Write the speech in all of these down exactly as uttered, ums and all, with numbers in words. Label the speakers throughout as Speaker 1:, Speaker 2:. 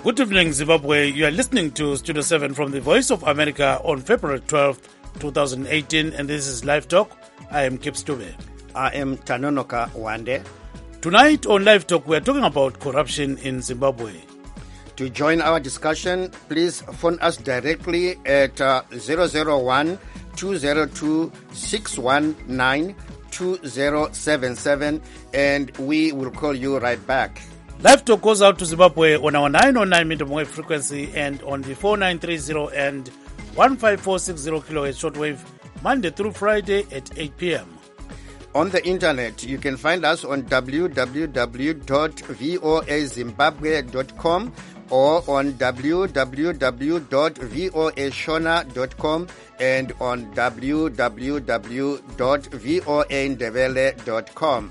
Speaker 1: Good evening, Zimbabwe. You are listening to Studio seven from the Voice of America on February twelfth, twenty eighteen, and this is Live Talk. I am Kip Stube.
Speaker 2: I am Tanonoka Wande.
Speaker 1: Tonight on Live Talk, we are talking about corruption in Zimbabwe.
Speaker 2: To join our discussion, please phone us directly at uh, zero zero one, two zero two, six one nine, two zero seven seven, and we will call you right back.
Speaker 1: Live Talk goes out to Zimbabwe on our nine oh nine medium wave frequency and on the four nine three zero and one five four six zero kilohertz shortwave, Monday through Friday at eight p.m.
Speaker 2: On the internet, you can find us on w w w dot voa zimbabwe dot com or on w w w dot voa shona dot com and on w w w dot voa ndebele dot com.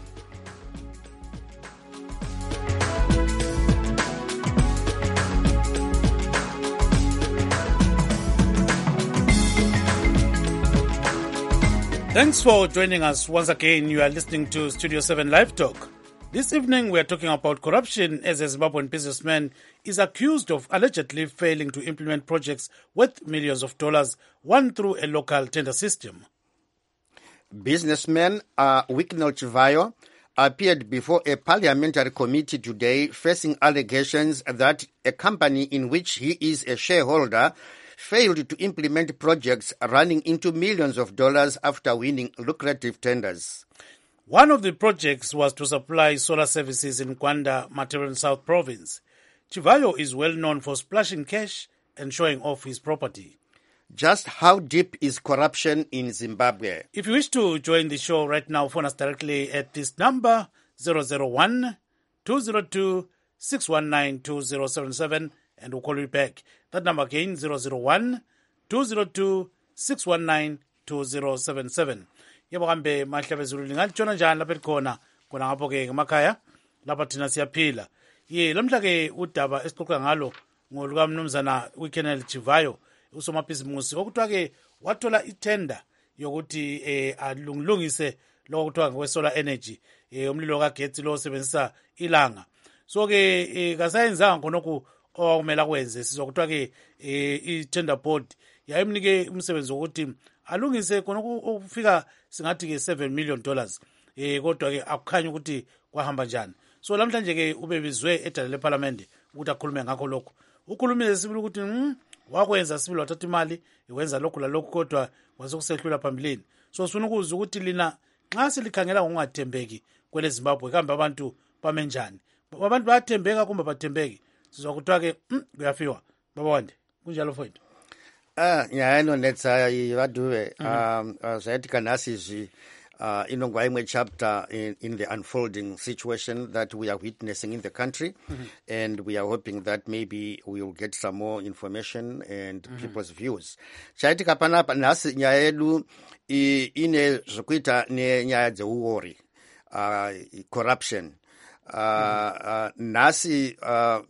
Speaker 1: Thanks for joining us once again. You are listening to Studio seven Live Talk. This evening we are talking about corruption as a Zimbabwean businessman is accused of allegedly failing to implement projects worth millions of dollars won through a local tender system.
Speaker 2: Businessman uh, Wicknell Chivayo appeared before a parliamentary committee today facing allegations that a company in which he is a shareholder failed to implement projects running into millions of dollars after winning lucrative tenders.
Speaker 1: One of the projects was to supply solar services in Kwanda, Material South Province. Chivayo is well known for splashing cash and showing off his property.
Speaker 2: Just how deep is corruption in Zimbabwe?
Speaker 1: If you wish to join the show right now, phone us directly at this number, zero zero one, two zero two, six one nine, two zero seven seven, and we'll call you back. That number again, zero zero one, two zero two, six one nine, two zero seven seven. Yebo kambe mahlabe zulu lingalitshona njani lapha elikhona khona ngapho ke emakhaya lapha thina siyaphila. Ye lamhla ke udaba esixoxa ngalo ngoluka mnumzana Wicknell Chivayo usomabhizimusi okuthiwa ke wathola itender yokuthi eh alungilungise lokho kuthiwa ngokwesolar energy eh umlilo kagetsi lo osebenzisa ilanga. So ke eh, kasayenzanga khonokho okumele akwenze sizokuthiwa ke eh i-tender board yayimnike umsebenzi wokuthi alungise khona ukufika singathi ke seven million dollars eh kodwa ke akukhanya ukuthi kwahamba njani. So lamhlanje ke ubebizwe edala leparlament ukuthi akhulume ngakho lokho. Ukhulumile sibili ukuthi hm wakwenza sibili wathatha imali iwenza lokho lalokho kodwa wasokusehlula phambilini. So sifuna ukuzwa ukuthi lina nxa silikhangela ngokungathembeki kwele Zimbabwe kambe abantu bamenjani. Abantu bayathembeka kumbe bathembeki. Sizokuthiwa ke kuyafiwa baba Wande kunjalo mfowethu.
Speaker 2: Ah nyayano netsa ivaduve um zaiti kanasi zvi uh inongwa imwe chapter in, in the unfolding situation that we are witnessing in the country. Mm-hmm. And we are hoping that maybe we will get some more information and mm-hmm. people's views. Chaitika panapa nasi nyaya yedu ine zvokuita nenyaya dzeuori uh corruption. Uh, uh, nasi uh,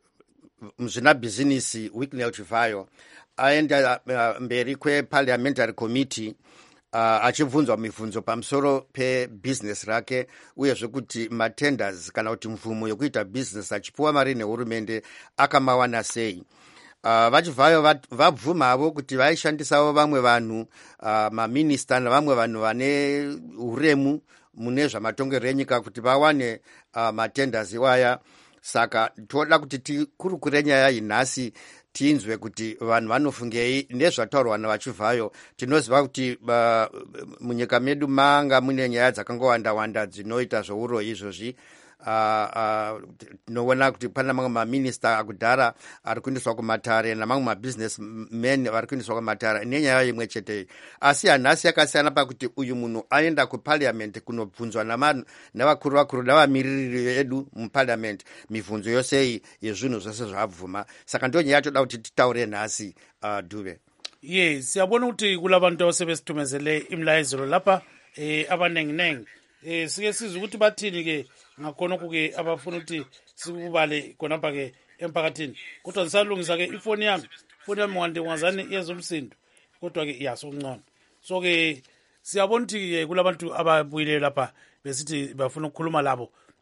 Speaker 2: mzvina bhizinisi Wicknell Chivayo aenda uh, mberi kweparliamentary committee uh, achibvunzwa mibvunzo pamusoro pebusiness rake uyezve kuti matenders kana kuti mvumo yokuita business achipuwa mari nehurumende akamawana sei. Uh, vachivhayo vabvumavo kuti vaishandisawo vamwe vanhu uh, maminista navamwe vanhu vane uremu mune zvamatongerero enyika kuti vawane uh, matenders iwaya. Saka toda kuti tikurukure nyaya inhasi tinzwe kuti vanhu vanofungei nezvataurwa navachivhayo. Tinoziva kuti uh, munyika medu manga mune nyaya dzakangowanda wanda dzinoita zvouroyi izvozvi. Tinoona uh, uh, kuti pana mamwe maminista akudhara ari kuendeswa kumatare namamwe mabusiness men vari kuendeswa kumatare nenyaya imwe chete. Asi hanhasi yakasiyana pakuti uyu munhu aenda kuparliament kunobvunzwa navakuru vakuru navamiriri vedu muparliament mibvunzo yose yezvinhu zvose zvabvuma. Saka ndo nyaya toda kuti titaure nhasi uh, Dube.
Speaker 1: Ye siyabona ukuthi kulabantu abasebesithumezele imlayezelo lapha eh abanenginengi eh sike sizwe ukuthi bathini ke ngakhona ke abafuna ukuthi sikubale khonapha ke emphakathini. Kodwa ngisalungisa ke ifoni yami ifoni yami ngwande ngwazani yezomsindo kodwa ke iyasongcono. So ke siyabona ukuthi ke kulabantu ababuyile lapha besithi bafuna ukukhuluma labo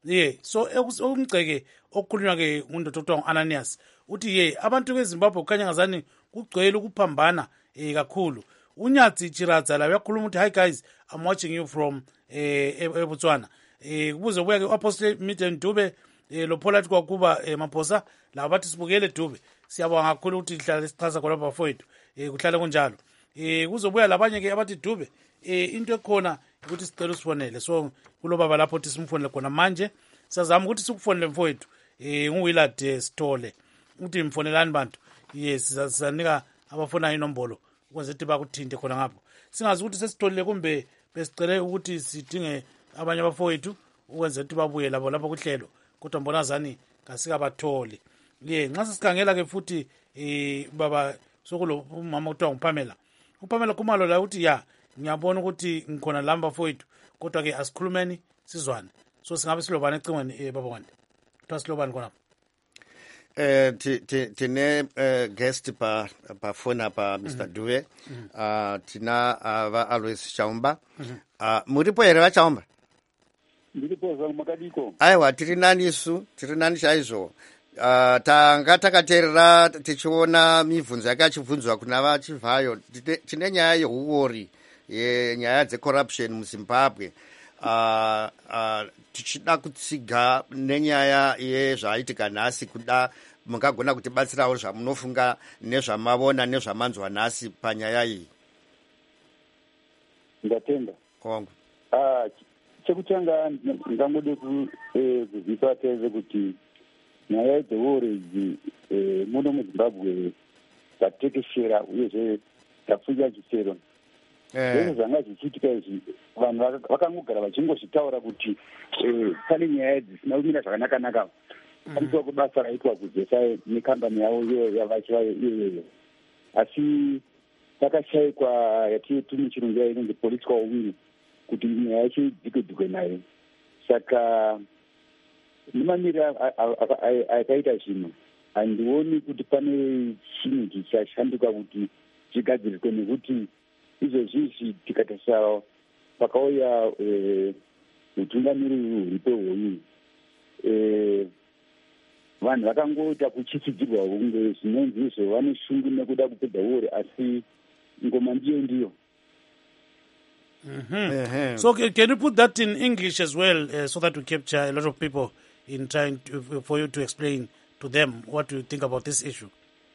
Speaker 1: ye so okumgceke okukhulunywa ke undoda okuthiwa ngu-Ananias uthi ye abantu beZimbabwe kukhanya ngazani kugcwele ukuphambana eh kakhulu. Unyatsi Chiradza la uyakhuluma uthi hi guys, I'm watching you from eh eBotswana. Eh kubuze buya ke Apostle Milton Dube eh lo Paulette kwakuba eh Maphosa la bathi sibukele Dube. Siyabonga kakhulu ukuthi ihlala sichaza khona bafowethu. Eh kuhlala kunjalo. Eh kuzobuya labanye ke abathi Dube eh into ekhona ukuthi sicela usifonele. So kulo baba lapho ukuthi simfonele khona manje. Siyazama ukuthi sikufonele mfowethu. Eh nguWillard Sithole. Uthi mfonelani bantu. Yes sizanika abafuna inombolo ukwenza ukuthi bakuthinte khona ngapho. Singazi ukuthi sesitholile kumbe besicele ukuthi sidinge abanye abafowethu ukwenza ukuthi babuye labo lapho kuhlelo kodwa mbona zani kasikabatholi. Ye nxa sikhangela ke futhi eh baba sokulo umama uthiwa nguPamela. UPamela Khumalo la uthi ya ngiyabona ukuthi ngikhona lamba bafowethu kodwa ke asikhulumeni sizwane. So singabe silobana ecingweni eh baba wande. Kuthiwa silobani khona.
Speaker 2: Eh tine guest pa pa phone pa Mister Dube. Ah tina va Alois Chaumba. Ah muripo ere va Chaumba.
Speaker 3: Ndiripo za makadiko.
Speaker 2: Aiwa tiri nani su, tiri nani chaizvo. Uh, tanga takateerera tichiona mibvunzo yakachibvunzwa kuna vachivhayo tine nyaya yeuori yenyaya dzecorruption muZimbabwe. Uh, uh, tichida kutsiga nenyaya yezvaitika nhasi kuda mungagona kutibatsirawo zvamunofunga nezvamavona nezvamanzwa nhasi panyaya iyi.
Speaker 3: Ndatenda
Speaker 2: kongo
Speaker 3: ah chekutanga ndangode kuzivisa teze kuti nyaya dzeori idzi muno muZimbabwe dzatekeshera uyezve dzafuya chisero. Zvese zvanga zvichiitika izvi vanhu vakangogara vachingozvitaura kuti pane nyaya dzisina kumira zvakanaka-naka pamusoro pebasa raitwa kuzesa nekambani yavo iyo yavachivayo iyoyo. Asi takashayikwa yatiti muchirungu yayo inonzi political will kuti nyaya yacho idhikwe-dhikwe nayo. Saka nemamiriro akaita zvinhu handioni kuti pane chinhu chichashanduka kuti chigadziriswe, nekuti izvozvizvi tikatarisa pakauya utungamiriri huripo hwoyu vanhu vakangoita kuchisidzirwa kunge zvinonzi izvo vane shungu nekuda kupedza uori, asi ngoma ndiyo ndiyo.
Speaker 1: Mm-hmm. Uh-huh. So can you put that in English as well, uh, so that we capture a lot of people in trying to, for you to explain to them what you think about this issue?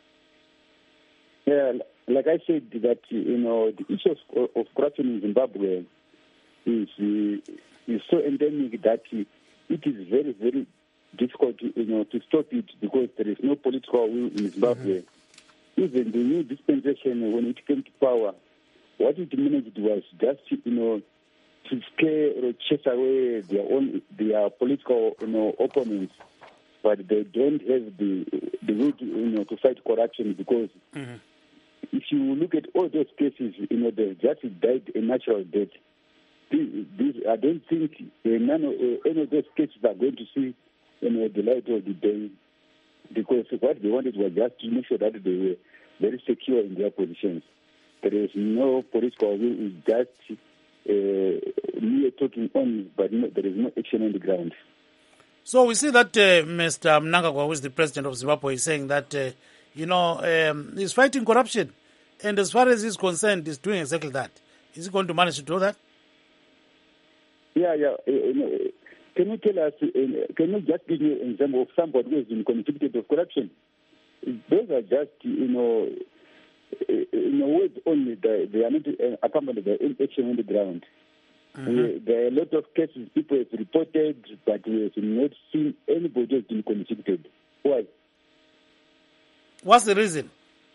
Speaker 3: Yeah, like I said, that you know the issue of, of corruption in Zimbabwe is uh, is so endemic that it is very very difficult to, you know to stop it, because there is no political will in Zimbabwe. Mm-hmm. Even the new dispensation, when it came to power, what it managed was just, you know, to scare or chase away their own their political, you know, opponents, but they don't have the the will to, you know, to fight corruption, because mm-hmm. if you look at all those cases, you know, they just died a natural death. This, this, I don't think uh, none of, uh, any of those cases are going to see, you know, the light of the day, because what they wanted was just to make sure that they were very secure in their positions. There is no political will, it's just uh, mere talking on, but no, there is no action on the ground.
Speaker 1: So we see that uh, Mister Mnangagwa, who is the president of Zimbabwe, is saying that, uh, you know, um, he's fighting corruption. And as far as he's concerned, he's doing exactly that. Is he going to manage to do that?
Speaker 3: Yeah, yeah. Uh, can you tell us, uh, can you just give me an example of somebody who has been convicted of corruption? Those are just, you know, in a word only, they, they are not uh, accompanied by action on the ground. Mm-hmm. We, there are a lot of cases people have reported, but we have not seen anybody has been convicted. Why?
Speaker 1: What's the reason?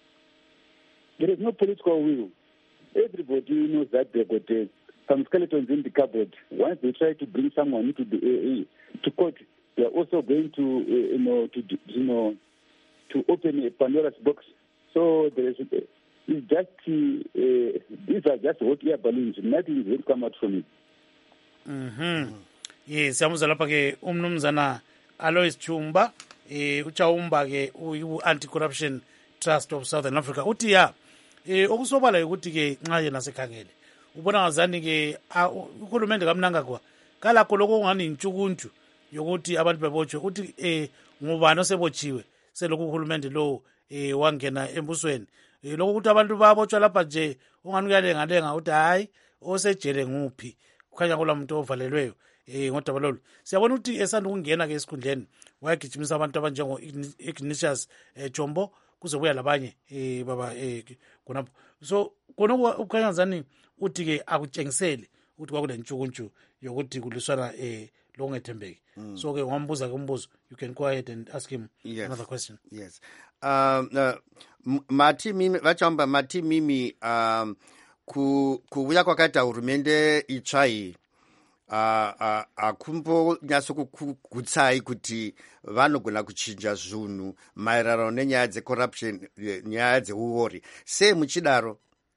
Speaker 3: There is no political will. Everybody knows that they've got uh, some skeletons in the cupboard. Once they try to bring someone into the uh, to court, they are also going to, uh, you know, to you know, to open a Pandora's box. So there is, it's just, uh, these are just hot air balloons. Nothing will come out from it.
Speaker 1: Mm-hmm. Yes, siyamuza lapha ke umnumzana Alois Chumba, eh uchaumba ke u-Anti-Corruption Trust of Southern Africa. Uthi ya, eh okusobala ukuthi ke nxa yena sekhangele. Ubona ngazani ke uhulumende kaMnangagwa kalakho lokho ngani intshukuntshu yokuthi abantu bebotshwe uthi eh ngubani osebotshiwe selokhu uhulumende lo eh wangena embusweni eh lokho ukuthi abantu babotshwa lapha nje ungani kuyalengalenga uthi hayi osejele nguphi kukhanya kulamuntu ovalelweyo eh ngodaba lolu siyabona ukuthi esanda ukungena ke esikhundleni wayagijimisa abantu abanjengo Ignatius eh, Jombo kuzobuya labanye eh baba eh khonapho so khona ukukhanya zani uthi ke akutshengisele ukuthi kwakulentshukuntshu yokuthi kuliswana eh longethembeki mm. so ke ngambuza ke umbuzo you can go ahead and ask him yes. another question
Speaker 2: yes um uh, mati mimi vachamba mati mimi um ku kuuya kwakaita hurumende itsva iyi akumbo nyaso kugutsai kuti vanogona kuchinja zvinhu maererano nenyaya dzecorruption nyaya dzeuori sei muchidaro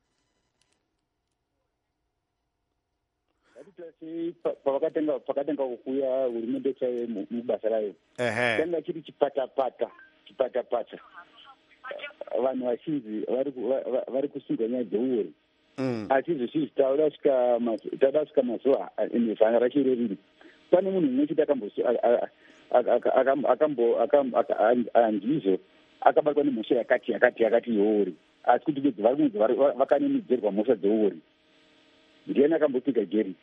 Speaker 3: pavakatenga pakatenga kukuya hurumende chaiyo mubasa rayo tanga chiri chipatapata chipatapata vanhu vazhinji vari kusunga nyaya dzeuori asi zvizhinji tada kusvika mazuva vhanga racho reriri pane munhu mumwe chete handizvo akabatwa nemhosva yakati yakati yakati yeori asi kuti bedzi vari kunzi vakanemidzerwa mhosva dzeuori ndiani akambopika geri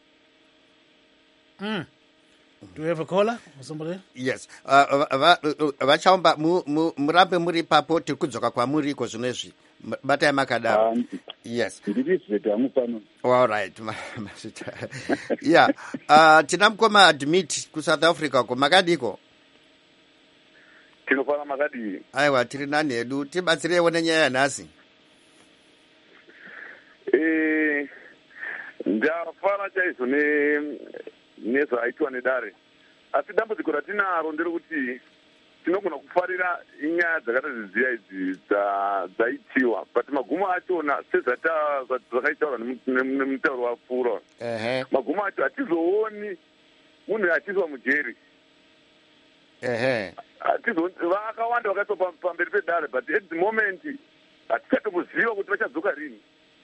Speaker 1: Mm. Do you have a caller or somebody?
Speaker 2: Yes. Vachaomba murambe muri papo tiri kudzoka kwamuriko zvinezvi batai makadaro. Yes. All right. Yeah. Uh, tina mukoma admit ku South Africa ko makadiko.
Speaker 4: Tinofana makadi.
Speaker 2: Aiwa tiri nani hedu tibatsirewo nenyaya yanhasi.
Speaker 4: Eh ndafana chaizvo ne nezvaitwa nedare asi dambudziko ratinaro nderekuti tinogona kufarira inyaya dzakati zidziya idzi dzaitiwa but magumo achona sezvakaitaura nemutauro wapfuura magumo acho hatizooni munhu achiiswa mujeri vakawanda vakaiswa pamberi pedare but at the moment hatichatomuziva kuti vachadzoka rini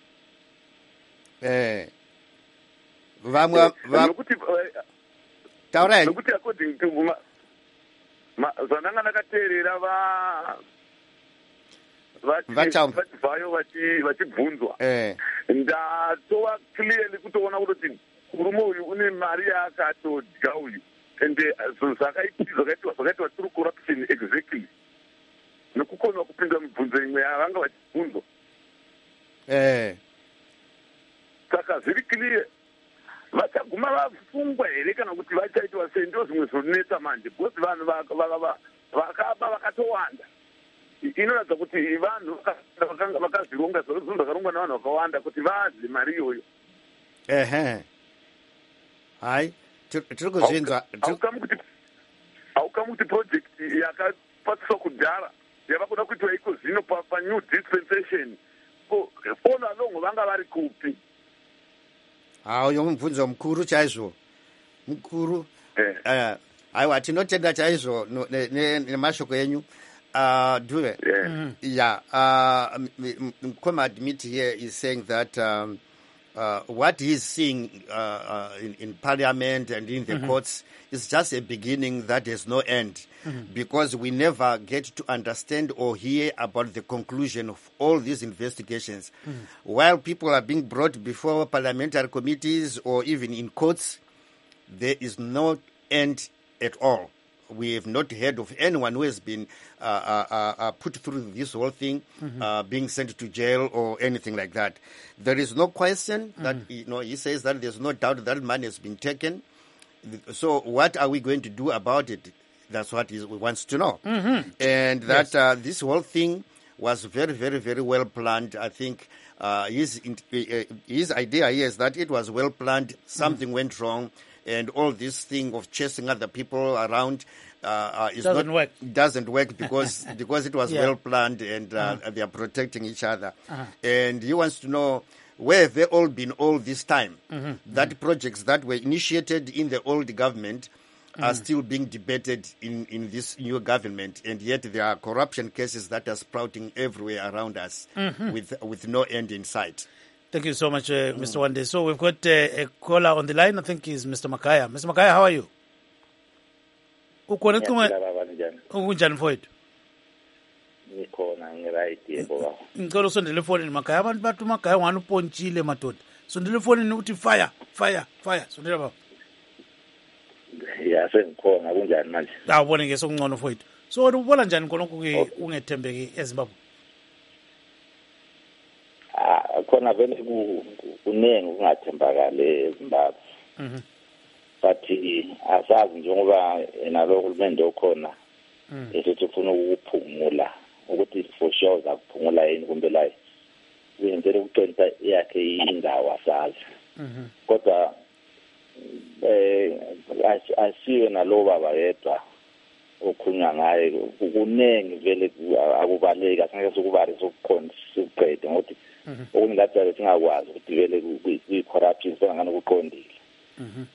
Speaker 2: vamwe
Speaker 4: nokuti
Speaker 2: taurai
Speaker 4: nokuti according to zvandanga ndakateerera va vachibvayo vachibvunzwa ndatova clearly kutoona kutoti murume uyu une mari yaakatodya uyu ende zvakaitwa zvakaitwa true corruption exactly nokukona kupinda mibvunzo imwe yavanga vachibvunzwa saka zviri clear vachaguma vafungwa here kana kuti vachaitwa sei ndo zvimwe zvinonetsa manje because vanhu vakaba vakatowanda inoratidza kuti vanhu vakazvironga zvinhu zvakarongwa navanhu vakawanda kuti vazi mari iyoyo
Speaker 2: ehe hai tiri kuzvinzwa
Speaker 4: haukamu kuti project yakapatsiswa kudhara yava kuda kuitwa iko zvino panew dispensation all along vanga vari kupi
Speaker 2: hauyo mubvunzo mukuru chaizvo mukuru aiwa tinotenda chaizvo nemashoko enyu duve yeah mukoma admit here is saying that um, uh, what he's seeing uh, uh, in, in parliament and in the mm-hmm. courts is just a beginning that has no end mm-hmm. because we never get to understand or hear about the conclusion of all these investigations. Mm-hmm. While people are being brought before parliamentary committees or even in courts, there is no end at all. We have not heard of anyone who has been uh, uh, uh, put through this whole thing, mm-hmm. uh, being sent to jail or anything like that. There is no question mm-hmm. that, you know, he says that there's no doubt that money has been taken. So what are we going to do about it? That's what he wants to know. Mm-hmm. And that yes. uh, this whole thing was very, very, very well planned. I think uh, his, uh, his idea is that it was well planned, something mm-hmm. went wrong, and all this thing of chasing other people around uh, uh, is
Speaker 1: doesn't
Speaker 2: not,
Speaker 1: work.
Speaker 2: doesn't work because because it was yeah. well planned and uh, uh-huh. they are protecting each other. Uh-huh. And he wants to know where have they all been all this time. Mm-hmm. That mm-hmm. projects that were initiated in the old government mm-hmm. are still being debated in, in this new government, and yet there are corruption cases that are sprouting everywhere around us mm-hmm. with with no end in sight.
Speaker 1: Thank you so much, uh, Mister Mm. Wande. So we've got uh, a caller on the line. I think he's Mister Makaya. Mister Makaya, how are you? ukhona ecingweni
Speaker 5: baba njani
Speaker 1: kunjani mfowethu
Speaker 5: ngikhona ngiright yebo baba
Speaker 1: ngicela usondele efonini makhaya abantu bathi makhaya ngani upontshile madoda sondele efonini uthi fire fire fire sondela baba
Speaker 5: ya sengikhona kunjani manje
Speaker 1: awubone ke sokungcono mfowethu so wena ubona njani konke ke ungethembeki eZimbabwe
Speaker 5: ah khona vele kunengi ukungathembakali eZimbabwe
Speaker 1: mhm
Speaker 5: but asazi njengoba nalo hulumende okhona esithi ufuna ukuphumula ukuthi for sure zakuphumula yini kumbe la uyenzele ukuqonda yakhe indawo asazi
Speaker 1: mhm
Speaker 5: kodwa eh asiwe nalo baba yedwa okhunya ngaye kunengi vele akubaleki asingeke sokubali sokukhona siqede ngokuthi okungathi singakwazi ukuthi vele kuyi-corruption sengane kuqondile
Speaker 1: mhm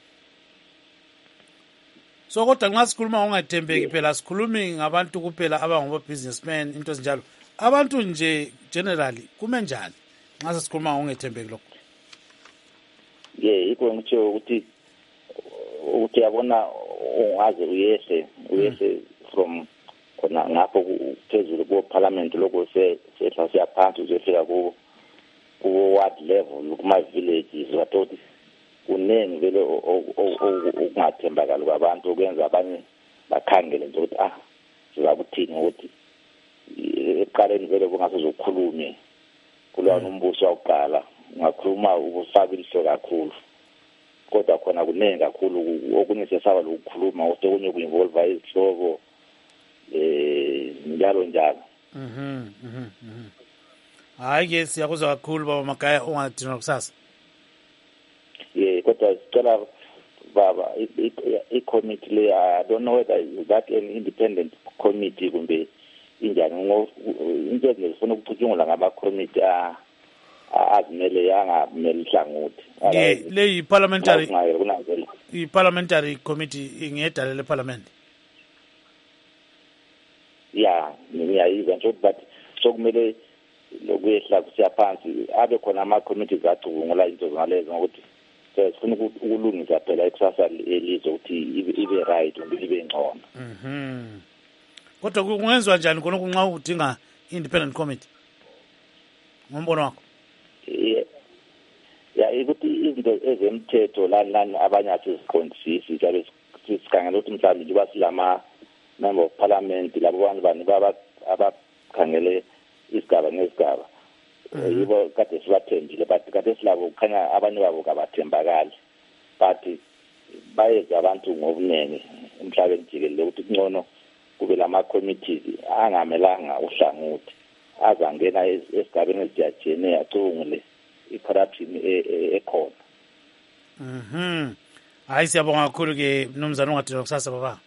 Speaker 1: so kodwa nxa sikhuluma ungathembeki phela sikhulumi ngabantu kuphela abangoba businessmen into ezinjalo abantu nje generally kume njani nxa sikhuluma ungethembeki lokho
Speaker 5: ye yikho ngitsho ukuthi ukuthi yabona ungaze uyehle uyehle from khona ngapho phezulu ku parliament lokho sehla siyaphansi uzofika ku ku ward level kuma villages wathi kunengi vele ukungathembakali kwabantu okwenza abanye bakhangele nje ukuthi ah sizakuthini ukuthi eqaleni vele kungasezokhulume kulowo umbuso waqala ungakhuluma ubufaka ilihlo kakhulu kodwa khona kunengi kakhulu okunye sesaba lokukhuluma okunye kuinvolve izihlobo eh njalo njalo
Speaker 1: mhm mhm hayi ke siyakuzwa kakhulu baba Makhaya ungathina kusasa
Speaker 5: yeah kodwa sicela baba i-committee le I don't know whether that an independent committee kumbe injani into ezifuna ukucutshungula ngama-committee azimele yangamele ihlangothi
Speaker 1: yeah le yi-parliamentary i-parliamentary committee ingedala le-parliament
Speaker 5: ya ngiyayizwa nje but sokumele lokuyehla kusiyaphansi abe khona ama-committees acubungula into zingalezo ngokuthi sifuna ukulungisa phela ikusasa elizwe ukuthi ibe right ibe ngcono
Speaker 1: mhm kodwa kungenziwa njani khona kunxa udinga independent committee ngombono wakho
Speaker 5: ya ukuthi izinto ezemthetho lani lani abanye asiziqondisisi nje sikhangela ukuthi mhlawumbe nje basilama member of parliament labo bantu bani baba abakhangele isigaba nesigaba yibo kade sibathembile but kade silabo kukhanya abanye babo kabathembakali but bayeza abantu ngobunene emhlabeni jikelele ukuthi kungcono kube lama committees angamelanga uhlangothi azangena esigabeni esijajene acungule i-corruption ekhona
Speaker 1: mhm hayi siyabonga kakhulu ke mnumzana ungathina kusasa baba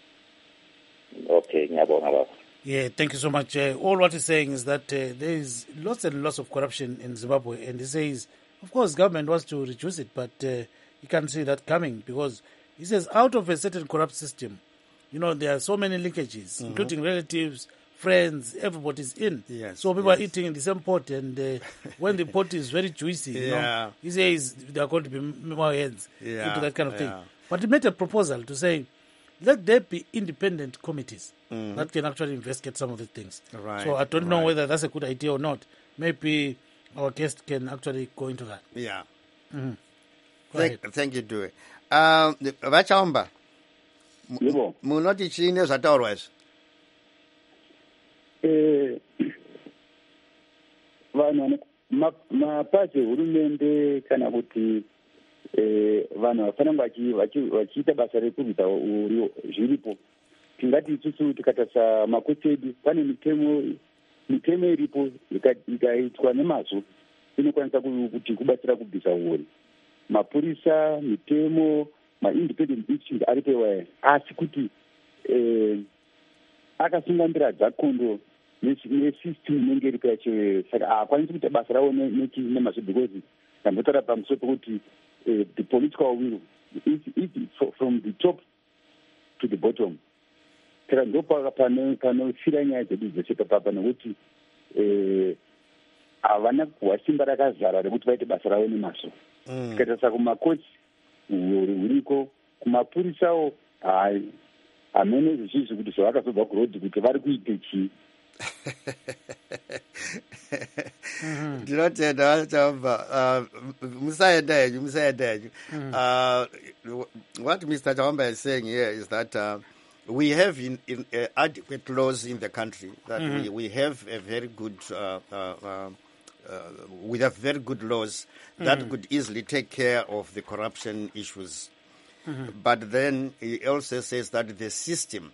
Speaker 5: okay ngiyabonga baba.
Speaker 1: Yeah, thank you so much. Uh, all what he's saying is that uh, there is lots and lots of corruption in Zimbabwe, and he says, of course, government wants to reduce it, but uh, you can't see that coming because he says out of a certain corrupt system, you know, there are so many linkages, mm-hmm. including relatives, friends, everybody's in.
Speaker 2: Yes,
Speaker 1: so people
Speaker 2: yes.
Speaker 1: are eating in the same pot, and uh, when the pot is very juicy, you
Speaker 2: yeah.
Speaker 1: know, he says there are going to be more heads
Speaker 2: yeah.
Speaker 1: into that kind of
Speaker 2: yeah.
Speaker 1: thing. But he made a proposal to say, let there be independent committees mm. that can actually investigate some of the things.
Speaker 2: Right,
Speaker 1: so I don't
Speaker 2: right.
Speaker 1: know whether that's a good idea or not. Maybe our guest can actually go into that.
Speaker 2: Yeah.
Speaker 1: Mm-hmm.
Speaker 2: Thank, thank you, Due. Um, Vachaomba,
Speaker 3: yebo
Speaker 2: munoti chini zvataurwa izvi?
Speaker 3: eh vanhu mapazi ehurumende kana kuti eh vanhu vafanira vachiita basa rekubvisa uriwo zviripo tingati isusu tikatarisa makotedi pane mitemo mitemo iripo ikaitwa nemazvo inokwanisa kuti kubatsira kubvisa uri mapurisa mitemo maindependent institutions aripo iwayo asi kuti eh akasunga ndira dzakondo nesystem inenge iripo yacho saka haakwanisi kuita basa ravo nemazvo because ndambotaura pamusoro pekuti Uh, the political will is, is from the top to the bottom. Saka ndo panofira nyaya dzedu dzese papapa nekuti havana kuhwa simba rakazara rekuti vaite basa ravo nemazvo. Tikatarisa kumakotsi huriko kumapurisawo hayi hamene zvichizvi kuti zvavakazobva kurodhi kuti vari kuite chii.
Speaker 2: ndinotenda Chawamba musaenda henyu musaenda henyu. What Mister Chawamba is saying here is that uh, we have in, in, uh, adequate laws in the country, that mm-hmm. we, we have a very good uh, uh, uh, uh, we have very good laws mm-hmm. that could easily take care of the corruption issues. Mm-hmm. But then he also says that the system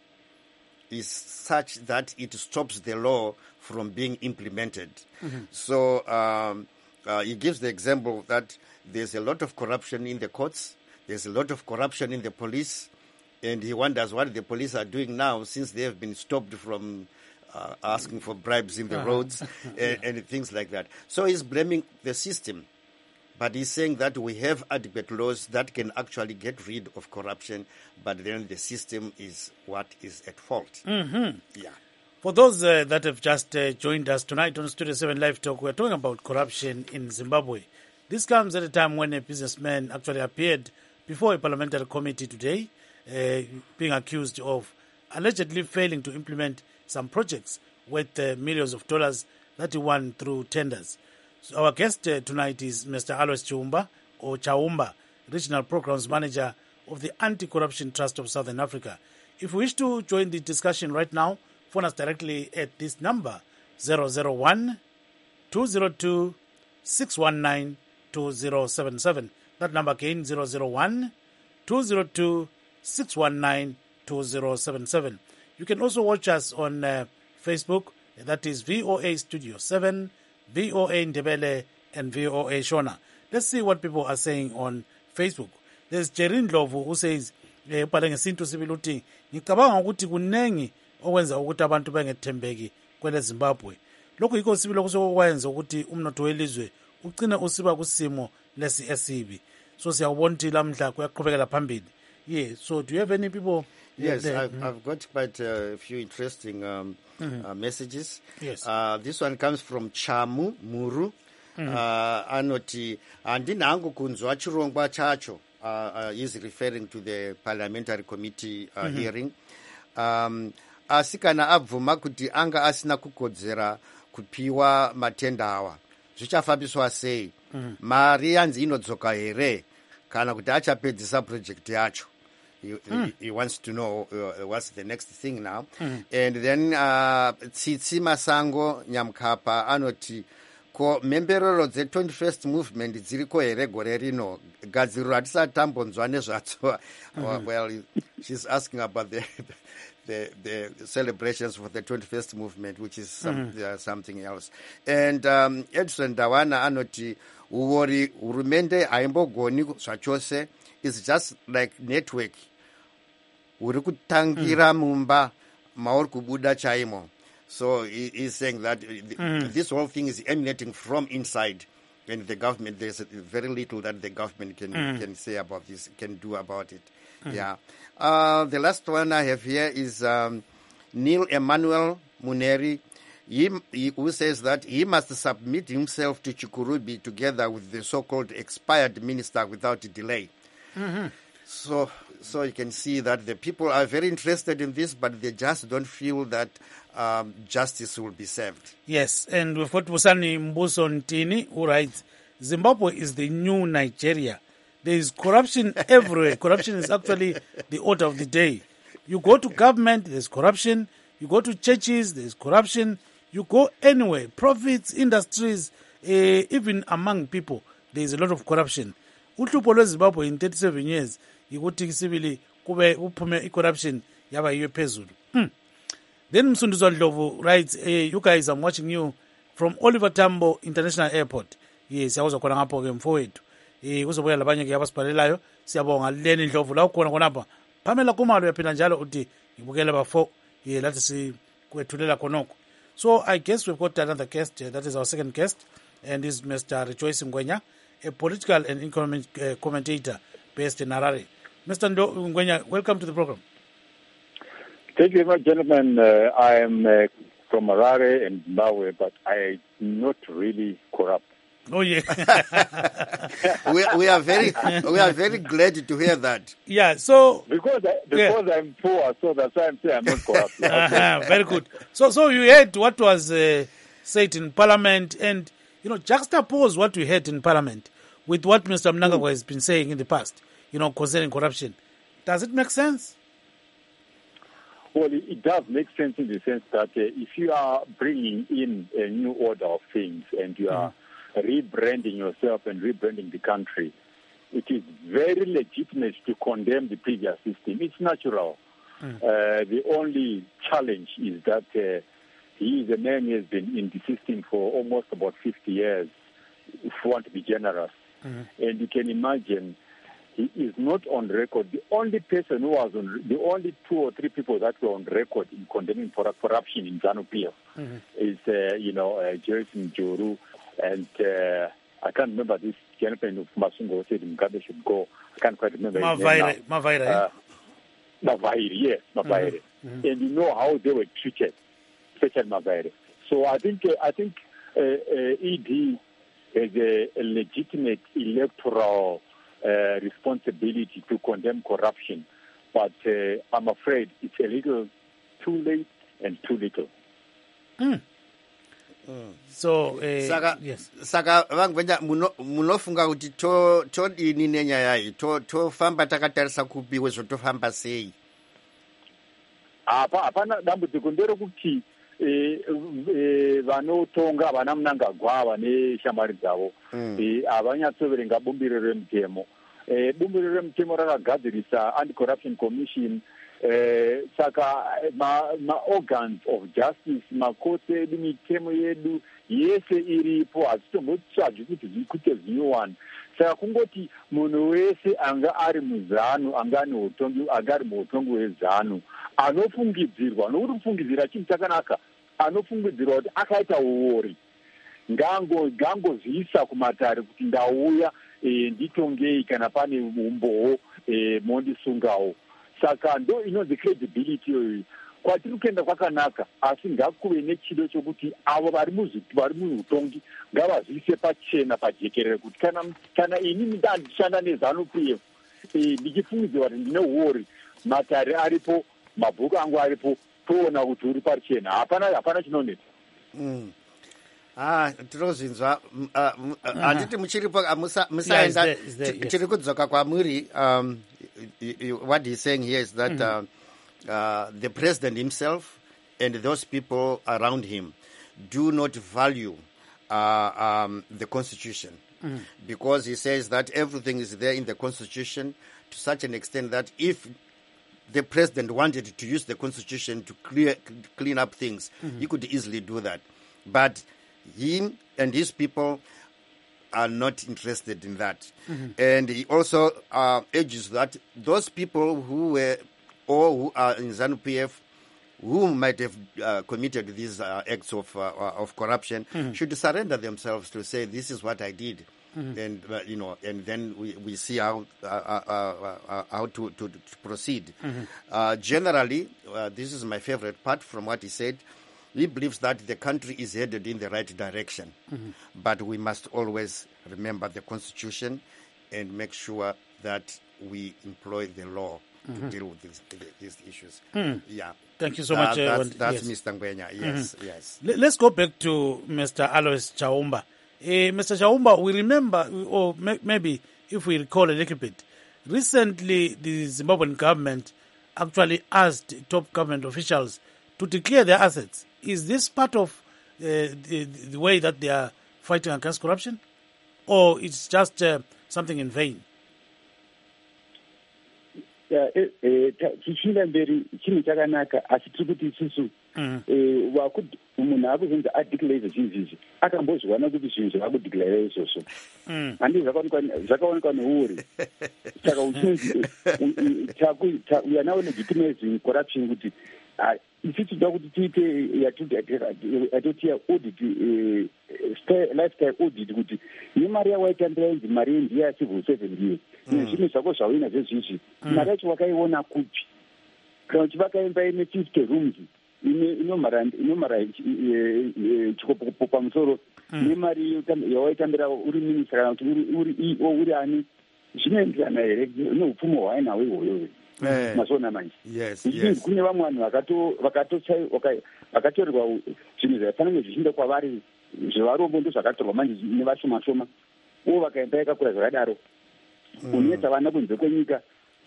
Speaker 2: is such that it stops the law from being implemented. Mm-hmm. So um, uh, he gives the example that there's a lot of corruption in the courts, there's a lot of corruption in the police, and he wonders what the police are doing now since they have been stopped from uh, asking for bribes in the uh-huh. roads and, and things like that. So he's blaming the system. But he's saying that we have adequate laws that can actually get rid of corruption, but then the system is what is at fault.
Speaker 1: Mm-hmm.
Speaker 2: Yeah.
Speaker 1: For those uh, that have just uh, joined us tonight on Studio seven Live Talk, we're talking about corruption in Zimbabwe. This comes at a time when a businessman actually appeared before a parliamentary committee today, uh, being accused of allegedly failing to implement some projects worth uh, millions of dollars that he won through tenders. So our guest uh, tonight is Mister Alois Chiumba, or Chaumba, Regional Programs Manager of the Anti-Corruption Trust of Southern Africa. If you wish to join the discussion right now, phone us directly at this number, zero zero one, two zero two, six one nine, two zero seven seven. That number again, zero zero one, two zero two, six one nine, two zero seven seven. You can also watch us on uh, Facebook, that is V O A Studio seven, V O A Ndebele, and V O A Shona. Let's see what people are saying on Facebook. There's Jerin Lovu who says, ubhale ngesintu sibili uthi ngicabanga ukuthi kunengi okwenza ukuthi abantu bengethembeki kwele Zimbabwe. Lokho yikho sibili okusokwenza ukuthi umnotho welizwe ugcine usiba kusimo lesi esibi. So siyawubona ukuthi lamhla kuyaqhubekela phambili. Yeah, so do you have any people?
Speaker 2: Yes,
Speaker 1: there?
Speaker 2: I've, I've got quite a few interesting um, mm-hmm. uh, messages.
Speaker 1: Yes.
Speaker 2: Uh, this one comes from Chamu Muru. Mm-hmm. Uh, anoti andinangu kunzwa chirongwa chacho. Uh, uh, he's referring to the parliamentary committee uh, mm-hmm. hearing. Um, asikana abvuma kuti anga asina kukodzera kupiwa matenda awa. Zvichafambiswa sei? Mm-hmm. Mari yanzi inodzoka here kana kuti achapedzisa project yacho. He, mm. he, he wants to know uh, what's the next thing now. Mm. And then uh, Tsitsi Masango Nyamkapa anoti ko memberero dze twenty-first movement dziriko here gore rino gadziriro hatisati tambonzwa nezvadzo. Well, she's asking about the, the the celebrations for the twenty-first movement, which is some, mm. uh, something else. And um, Edson Dawana anoti uwori hurumende haimbogoni zvachose is just like network. Uri kutangira mumba mauri kubuda chaimo. So he is saying that mm. this whole thing is emanating from inside, and the government, there's very little that the government can mm. can say about this, can do about it. Mm. Yeah. Uh, the last one I have here is um, Neil Emmanuel Muneri, he, he, who says that he must submit himself to Chikurubi together with the so-called expired minister without delay. Mm-hmm. So, so you can see that the people are very interested in this, but they just don't feel that um, justice will be served.
Speaker 1: Yes, and we've got Busani Mbuso Ntini, who writes, Zimbabwe is the new Nigeria. There is corruption everywhere. Corruption is actually the order of the day. You go to government, there's corruption. You go to churches, there's corruption. You go anywhere, profits, industries, uh, even among people, there is a lot of corruption. Uhlupho lweZimbabwe in thirty-seven years yikuthi sibili kube uphume i-corruption yaba yiyo phezulu. Hmm. Then Msunduzwa Ndlovu writes, hey, you guys, I'm watching you from Oliver Tambo International Airport. Yes, siyawuzwa khona ngapho ke mfowethu. Eh kuzobuya labanye ke abasibhalelayo. Siyabonga Leni Ndlovu la ukhona khonapha. Phamela Kumalo yaphila njalo uthi ngibukele bafo. Yeah, lathi si kwethulela khonoko. So I guess we've got another guest. Uh, that is our second guest, and is Mister Rejoice Ngwenya, a political and economic uh, commentator based in Harare. Mister Ngwenya, welcome to the program.
Speaker 3: Thank you very much, gentlemen. Uh, I am uh, from Harare and Zimbabwe, but I am not really corrupt.
Speaker 1: Oh yeah.
Speaker 2: we, we are very we are very glad to hear that.
Speaker 1: Yeah. So
Speaker 3: Because I, because
Speaker 1: Yeah.
Speaker 3: I'm poor, so that's why I'm saying I'm not corrupt.
Speaker 1: uh-huh, very good. So so you heard what was uh, said in Parliament, and you know, juxtapose what we heard in Parliament with what Mister Mnangagwa has been saying in the past, you know, concerning corruption. Does it make sense?
Speaker 3: Well, it, it does make sense in the sense that uh, if you are bringing in a new order of things and you are rebranding yourself and rebranding the country, it is very legitimate to condemn the previous system. It's natural. Uh, the only challenge is that uh, he is a man who has been in the system for almost about fifty years, if you want to be generous. And you can imagine he is not on record. The only person who was on, the only two or three people that were on record in condemning for corruption in ZANU-P F mm-hmm. is, uh, you know, uh, Jason Joru, and uh, I can't remember this gentleman of Masungo said Mugabe should go. I can't quite remember his name now.
Speaker 1: Mavaire,
Speaker 3: uh, Mavaire, yes, Mavaire. Mm-hmm. And you know how they were treated, especially Mavaire. So I think, uh, I think uh, uh, E D has a, a legitimate electoral Uh, responsibility to condemn corruption, but uh, I'm afraid it's a little too late and too little.
Speaker 1: Mm. Mm. So, uh,
Speaker 2: saka
Speaker 1: yes.
Speaker 2: Saka vangwenya munofunga kuti to todini nenyaya iyi to tofamba takatarisa kupi wezvotofamba sei?
Speaker 3: Apa hapana dambudziko nderekuti vanotonga vana Mnangagwa vane shamwari dzavo havanyatsoverenga bumbiro remutemo. Bumbiro remutemo rakagadzirisa anti-corruption commission, saka ma-organs of justice, makotsi edu, mitemo yedu yese iripo, hazvitombotsvadzwi kuti zvikute zvinyowani. Saka kungoti munhu wese anga ari muzanu, anga ari muutongi hwezanu, anofungidzirwa, nokuti kufungidzira chinhu chakanaka, anofungidzirwa kuti akaita uori, ngangozviisa kumatare kuti ndauya nditongei kana pane umbowo mondisungawo. Saka ndo inonzi credibility iyoyi. Kwatiri kuenda kwakanaka, asi ngakuve nechido chokuti avo vari muutongi ngavazviise pachena pajekerere kuti kana kana inini ndandishanda nezanu-P F ndichifungidzirwa kuti ndine uori, matare aripo, mabhuku angu aripo, toona kuti uri pachena. Hapana hapana chinonetsa.
Speaker 2: Mm. Ah, tinozvinzwa handiti muchiripo musaenda tiri kudzoka kwamuri. Um, what he's saying here is that mm-hmm. uh, uh, the president himself and those people around him do not value uh, um, the constitution, mm-hmm. because he says that everything is there in the constitution to such an extent that if the president wanted to use the constitution to clear, clean up things, mm-hmm. he could easily do that. But him and his people are not interested in that. Mm-hmm. And he also uh, urges that those people who were or who are in ZANU-P F who might have uh, committed these uh, acts of uh, of corruption mm-hmm. should surrender themselves to say, this is what I did. Mm-hmm. And uh, you know, and then we, we see how uh, uh, uh, how to, to, to proceed. Mm-hmm. Uh, generally, uh, this is my favorite part from what he said. He believes that the country is headed in the right direction, mm-hmm. but we must always remember the Constitution and make sure that we employ the law mm-hmm. to deal with these, these issues. Mm. Yeah.
Speaker 1: Thank you so
Speaker 2: uh,
Speaker 1: much.
Speaker 2: That's,
Speaker 1: uh,
Speaker 2: that's
Speaker 1: yes.
Speaker 2: Mister Ngwenya. Yes, mm-hmm. yes.
Speaker 1: Let's go back to Mister Alois Chaumba. Uh, Mister Chaumba, we remember, or maybe if we recall a little bit, recently the Zimbabwean government actually asked top government officials to declare their assets. Is this part of uh, the, the way that they are fighting against corruption? Or it's just uh, something in vain?
Speaker 3: Tichinda mberi chinhu chakanaka asi tiri kuti isusu munhu akuzonzi adeclare zvinhu izvi akambozviwana kuti zvinhu zvakudeclare izvozvo handi zvakaonekwa neuri. Saka uchinzi we are now legitimizing corruption kuti isi tinoda kuti tiite yatotiya audit, lifestyle audit, kuti nemari yawaitambira inzi mari yendiya yacivil servant iye nezvimwe zvako zvauina zvezvizvi mari yacho wakaiona kupi? Kana uchivaka imba ine fifty rooms inomhara inomhara chikopokopo pamusoro nemari yawaitambira uri minista kana kuti uri io uri ani zvinoenderana here neupfumo hwainahwo ihwoyo mazuva manje. Kune vamwe vanhu vakatorerwa zvinhu zvaifanira zvichiinda kwavari zvevarombo ndo zvakatorwa manje nevashoma shoma uvo vakaenda yakakura zvakadaro kunetsa vana kunze kwenyika.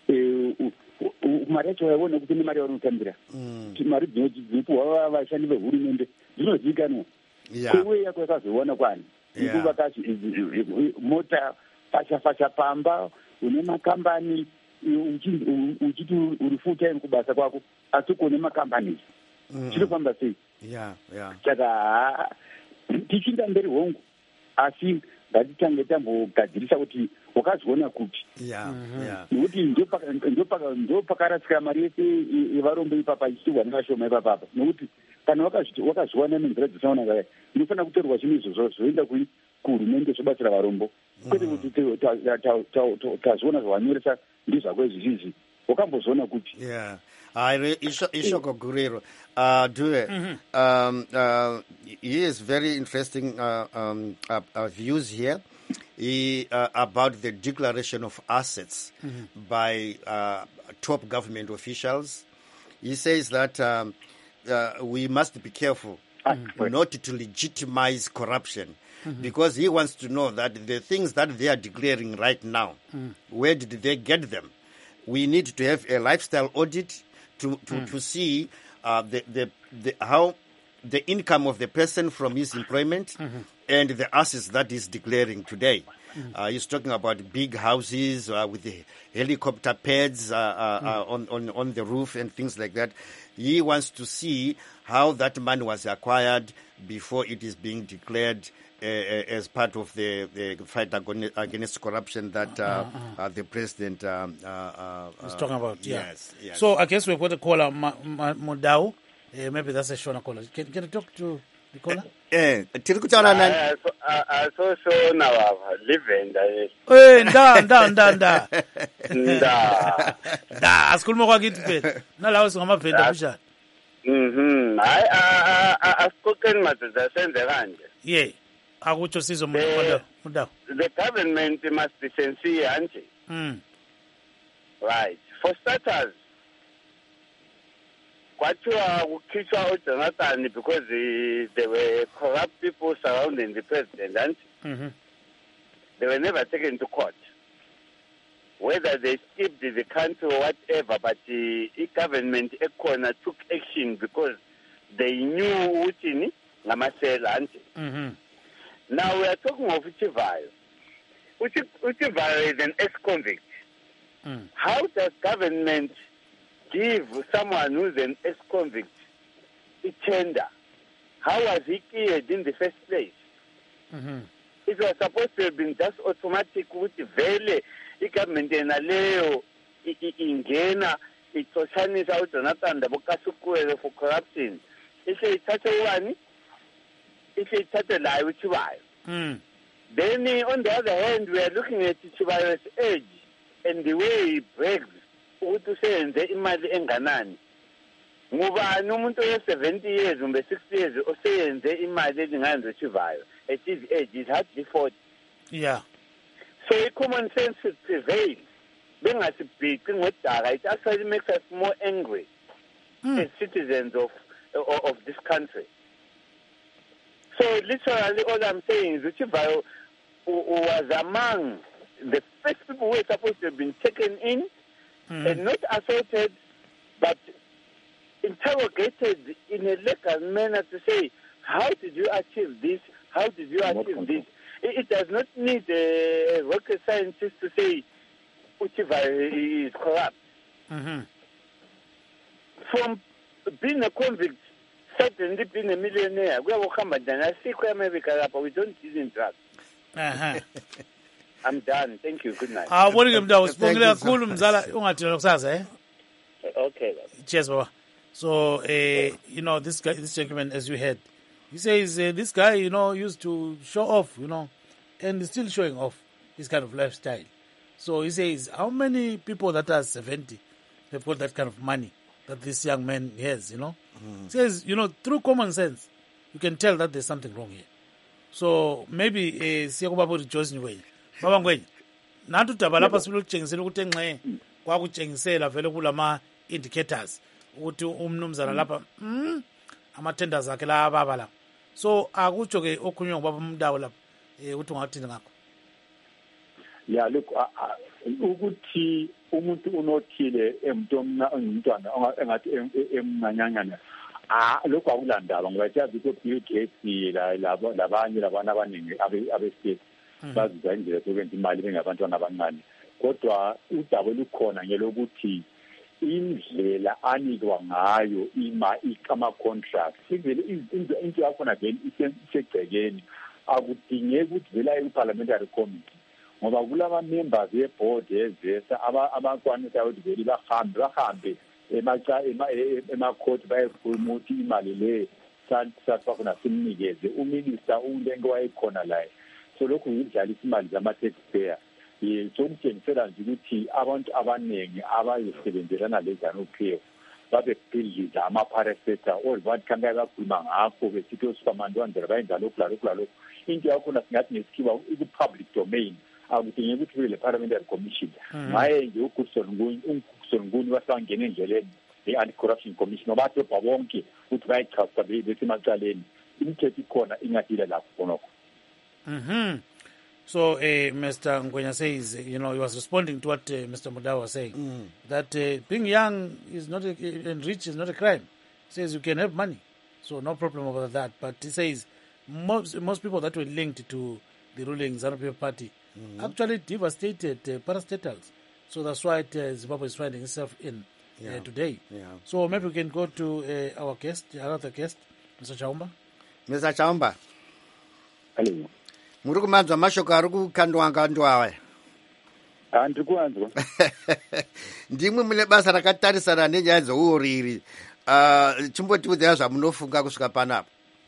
Speaker 3: Mari yacho waiona kuti nemari yavanotambira mari dzinopuhwa vashandi vehurumende dzinozivikanwa kwewe yako yakazoiona kwani ikuvaka mota fasha fasha pamba une makambani uchiti uri full time kubasa kwako asi kuone makambani chinofamba sei? Saka tichiinda mberi hongu asi ngatitange tambogadzirisa kuti wakaziona kuti nekuti ndo pakarasika mari yese yevarombo ipapa ichitirwa nevashoma ipapapa nekuti kana wakazviwana nenzira dzisaonaka unofanira kutorwa zvinhu izvozvo zvoenda kuhurumende zvobatsira varombo kwete kuti tazviona zvawanyoresa ndizvako izvizvizvi wakambozviona kuti
Speaker 2: hayi ishoko guriro uh, Dube, mm-hmm. um, uh, he is very interesting uh, um, uh, uh, views here he, uh, about the declaration of assets mm-hmm. by uh, top government officials. He says that um, uh, we must be careful mm-hmm. not to legitimize corruption mm-hmm. because he wants to know that the things that they are declaring right now, mm-hmm. where did they get them? We need to have a lifestyle audit to, to, mm. to see uh, the, the, the, how the income of the person from his employment mm-hmm. and the assets that he's declaring today. Mm. Uh, he's talking about big houses uh, with the helicopter pads uh, uh, mm. uh, on, on, on the roof and things like that. He wants to see how that money was acquired before it is being declared uh, as part of the, the fight against corruption that uh, uh, uh. Uh, the president um, uh, uh,
Speaker 1: was talking about. Yeah.
Speaker 2: Yes, yes.
Speaker 1: So I guess we've got a caller, Mudau. Uh, maybe that's a Shona caller. Can, can you talk to the caller?
Speaker 2: Eh, tiri kutaura nani?
Speaker 6: So so now living that.
Speaker 1: Eh, nda nda nda nda. Nda. Nda, asikhuluma kwakithi phela. Nalawo singamavenda kushana.
Speaker 6: Mhm. Hayi a spoken matter senze kanje.
Speaker 1: Yeah. Akutsho sizo Mudau. Mudau.
Speaker 6: The government must be sincere, auntie.
Speaker 1: Mm.
Speaker 6: Right. For starters, kwathiwa kukhishwa uJonathan because the, there were corrupt people surrounding the president, and
Speaker 1: mm-hmm.
Speaker 6: they were never taken to court. Whether they skipped the country or whatever, but the government ekhona took action because they knew ukuthi ngamasela, and
Speaker 1: mm-hmm.
Speaker 6: now we are talking of Uchivayo. Uchivayo is an ex-convict.
Speaker 1: Mm.
Speaker 6: How does government give someone who's an ex-convict a tender? How was he cleared in the first place?
Speaker 1: Mm-hmm.
Speaker 6: It was supposed to have been just automatic with vele i-government enaleyo ingena ixoshanisa uJonathan Dabokasukwele for corruption. Ihle ithathe wani? Ihle ithathe layo uChivayo.
Speaker 1: Mm.
Speaker 6: Then on the other hand, we are looking at Chivayo's age and the way he begs ukuthi useyenze imali enganani. Ngubani umuntu we-seventy years kumbe sixty years oseyenze imali elingana noChivayo at his age is hardly forty.
Speaker 1: Yeah.
Speaker 6: So common sense should prevail. Bengasibhixi ngodaka, it actually makes us more angry mm. as citizens of, of of this country. So literally all I'm saying is Uchivayo was among the first people who were supposed to have been taken in mm. and not assaulted, but interrogated in a legal manner to say, how did you achieve this? How did you achieve this? It, it does not need a rocket scientist to say Uchivayo is corrupt.
Speaker 1: Mm-hmm.
Speaker 6: From being a convict, certainly being a millionaire, we have America, we don't use in drugs.
Speaker 1: Uh-huh.
Speaker 6: I'm done. Thank you. Good night.
Speaker 1: Ah, what you do? Spongela kakhulu mzala ungathina kusasa eh?
Speaker 6: Okay.
Speaker 1: Cheers, baba. So, uh, you know, this guy, this gentleman, as you heard, he says uh, this guy, you know, used to show off, you know, and he's still showing off this kind of lifestyle. So he says, how many people that are seventy have got that kind of money that this young man has, you know? Mm. Says, you know, through common sense, you can tell that there's something wrong here. So maybe siya kuba bo Joyce Ngwenya. Baba Ngwenya. Nantu daba lapha silokutshengisela ukuthi enxe kwakutshengisela vele kulama indicators ukuthi umnumzana lapha mm ama tenders akhe la baba la. So akutsho ke okhunye ngobaba umdawo lapha eh ukuthi ungathini ngakho.
Speaker 3: Yeah, look, ukuthi umuntu unothile emntwana umntwana engathi emncanyanyana ah lokho akulandaba ngoba siyazi ukuthi Bill Gates la labo labanye labana abaningi abe state baziza indlela yokwenza imali bengabantwana abancane kodwa udaba lukhona ngelokuthi indlela anikwa ngayo ima ikama contract sivele into into yakhona vele isegcekeni akudingeki ukuthi vele ayi parliamentary committee ngoba kulama members ye board ezesa abakwanisa ukuthi vele bahambe bahambe emacha ema court bayekhuluma ukuthi imali le sasifuna simnikeze uminister ulengo wayekhona la so lokhu yidlala imali zama taxpayer sokutshengisela nje ukuthi abantu abaningi abayisebenzelana leZANU-P F babe bhidliza ama-parastater all bathi kanti bakhuluma ngakho besithi oSuperman wandela bayenza lokhu lalokhu lalokhu into yakhona singathi ngesikhiwa iku-public domain akudingeki ukuthi le parliamentary commission ngaye nje uGoodson Nguni uGoodson Nguni wasangena endleleni i-anti-corruption commission obatobha bonke ukuthi bayichasa besemacaleni imithetho ikhona ingadila lapho khonokho.
Speaker 1: Mhm. So, uh, Mister Ngwenya says, you know, he was responding to what uh, Mister Mudawa was saying, mm. that uh, being young is not a, and rich is not a crime. He says you can have money, so no problem about that. But he says most most people that were linked to the ruling ZANU-P F party mm-hmm. actually devastated uh, parastatals. So that's why it, uh, Zimbabwe is finding itself in yeah. uh, today. Yeah. So maybe we can go to uh, our guest, our other guest, Mister Chaumba.
Speaker 2: Mister Chaumba.
Speaker 3: Hello.
Speaker 2: Muri kumanzwa mashoko ari kukandwa ngandwa aya
Speaker 3: andiri kuanzwa
Speaker 2: ndimwe mune basa rakatarisana nenyaya dzeuriri uh, chimbotiudzai zvamunofunga kusvika panapa.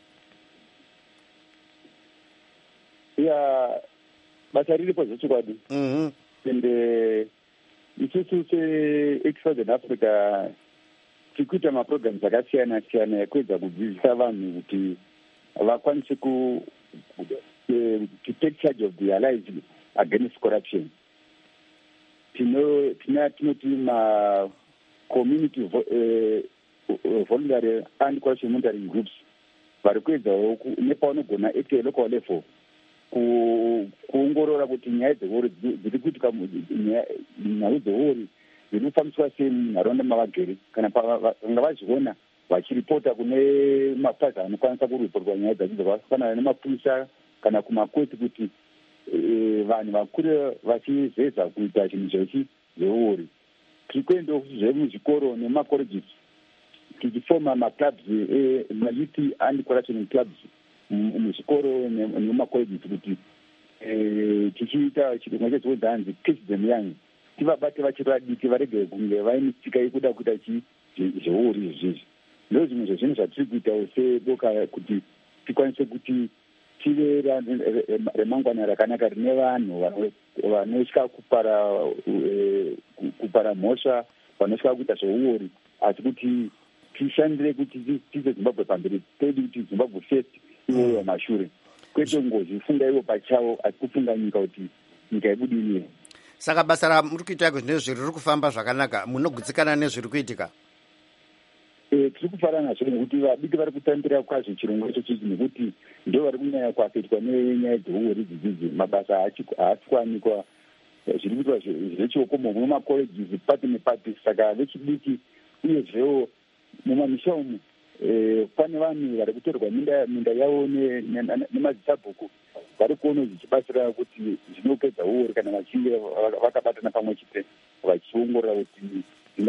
Speaker 3: ya basa riripo zvechokwadi
Speaker 2: mhm
Speaker 3: ende isusu se-Exodus Africa tikuita maprograms akasiyana siyana ekuedza kudzidzisa vanhu kuti vakwanise ku Uh, to take charge of their lives against corruption. Tino tina tinoti ma community uh, voluntary and corruption monitoring groups vari kuedza nepaunogona at a local level kuongorora kuti nyaya dzeuri dziri kuitika nhau dzeuri dziri kufambiswa sei munharaunda mavagere kana vanga vaziona vachiripota kune mapazi anokwanisa kuriportwa nyaya dzacho dzakafanana nemapurisa kana kumakoti kuti vanhu vakure vachizeza kuita chinhu chechi zveuri tiri kuendawo kuti zvemuzvikoro nemacolleges tichifoma maclubs mayouth and corruption clubs muzvikoro nemacolleges kuti tichiita chirongwa chedzoedza hanzi catch them young tivabate vachiri vadiki varege kunge vaine tsika yekuda kuita chi zveuri izvizvi ndo zvimwe zvezvinhu zvatiri kuitawo seboka kuti tikwanise kuti tive remangwana rakanaka rine vanhu vanosvika kupara kupara mhosva vanosvika kuita zveuori asi kuti tishandire kuti tiise Zimbabwe pamberi pedu kuti Zimbabwe first ivoyo mashure kwete ngozi funga ivo pachavo asi kufunga nyika kuti nyika ibudinire.
Speaker 2: Saka basa ramuri kuita zvinezvi zviri kufamba zvakanaka munogutsikana nezviri kuitika?
Speaker 3: tiri kufara nazvo nekuti vadiki vari kutambira kwazvo chirongwa icho chichi nekuti ndo vari kunyanya kuafektwa nenyaya dzeuori dzidzidzi mabasa haasi kuwanikwa zviri kuitwa zvechioko mumacolleges pati nepati saka vechidiki uyezvewo mumamisha umu pane vanhu vari kutorwa minda yavo nemadzisabhuku vari kuona zvichibatsira kuti zvinopedza uori kana vachinge vakabatana pamwe chete vachiongorora kuti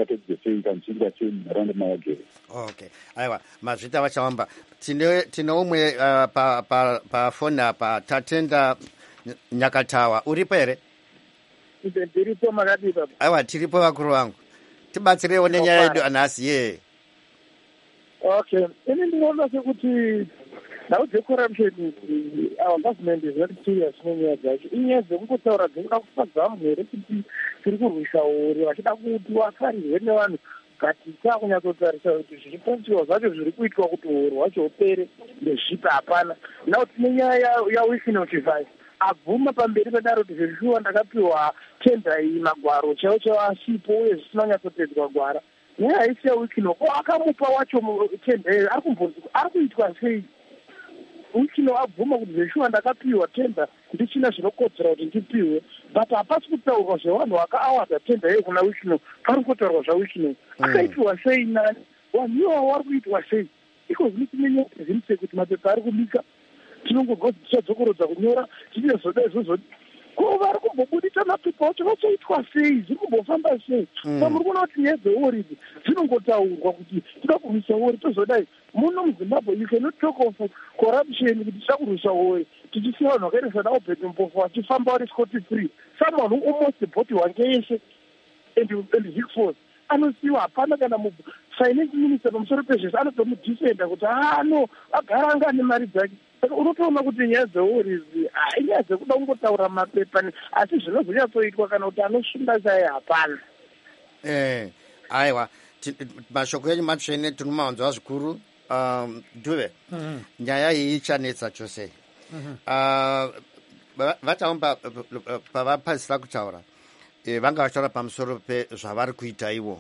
Speaker 2: okay aiwa mazvita vachawamba tine tine umwe uh, pa pa pafoni apa tatenda Nyakatawa uripo here?
Speaker 7: Ndiripo makadi baba.
Speaker 2: Aiwa tiripo vakuru vangu tibatsirewo nenyaya yedu anhasi ye.
Speaker 7: Okay ini ndinoona sekuti nhau dzecorruption our government is very serious nenyaya dzacho inyaya dzekungotsaura dzinoda kufadza vanhu here kuti tiri kurwisa uri vachida kuti wakarirwe nevanhu kati takunyatsotarisa kuti zvichipractical zvacho zviri kuitwa kuti uhuru hwacho hupere ndezvipi hapana. Now tine nyaya yaweaknotify abvuma pamberi pedaro kuti zvezvishuwa ndakapiwa tenda iyi magwaro chaiwo chaiwo asipo uye zvisina kunyatsopedzwa gwara. Nyaya haisi yawikino ko akamupa wacho tenda iyo ari kumbonzi ari kuitwa sei? Wikino abvuma kuti zvezvishuwa ndakapiwa tenda ndichina zvinokodzera kuti ndipiwe, but hapasi kutaurwa zvevanhu vakaawadza tenda iyo kuna wikino, pari kutaurwa zvawikino akaitwa sei nani, vanhu ivavo vari kuitwa sei? Iko zvino tinenyaya zvinise kuti mapepa ari kubika tinongogozi tichadzokorodza kunyora tinezoda izvozvo ko vari kumbobudisa mapepa acho vachaitwa sei, zviri kumbofamba sei? Saka muri kuona kuti nyaya dzeori idzi dzinongotaurwa kuti toda kurwisa ori tozodai. Muno muZimbabwe you cannot talk of corruption kuti tida kurwisa ori tichisiya vanhu vakaita sana Albert Mpofu vachifamba vari scot free, someone who almost bhoti wange yeshe and and Vic Force anosiyiwa. Hapana kana finance minister pamusoro pezvese anotomudhifenda kuti ah no agara anga ane mari dzake. Saka unotoona kuti nyaya dzeori idzi inyaya dzekuda kungotaura mapepa asi zvinozonyatsoitwa kana kuti anosunda chai hapana.
Speaker 2: Eh, aiwa mashoko enyu matsvene tinomawanzwa zvikuru. Um, Dhuve, mm-hmm. nyaya iyi ichanetsa chose. Mm-hmm. uh, vataumba pavapadzisa kutaura vanga vachitaura pamusoro pezvavari kuita ivo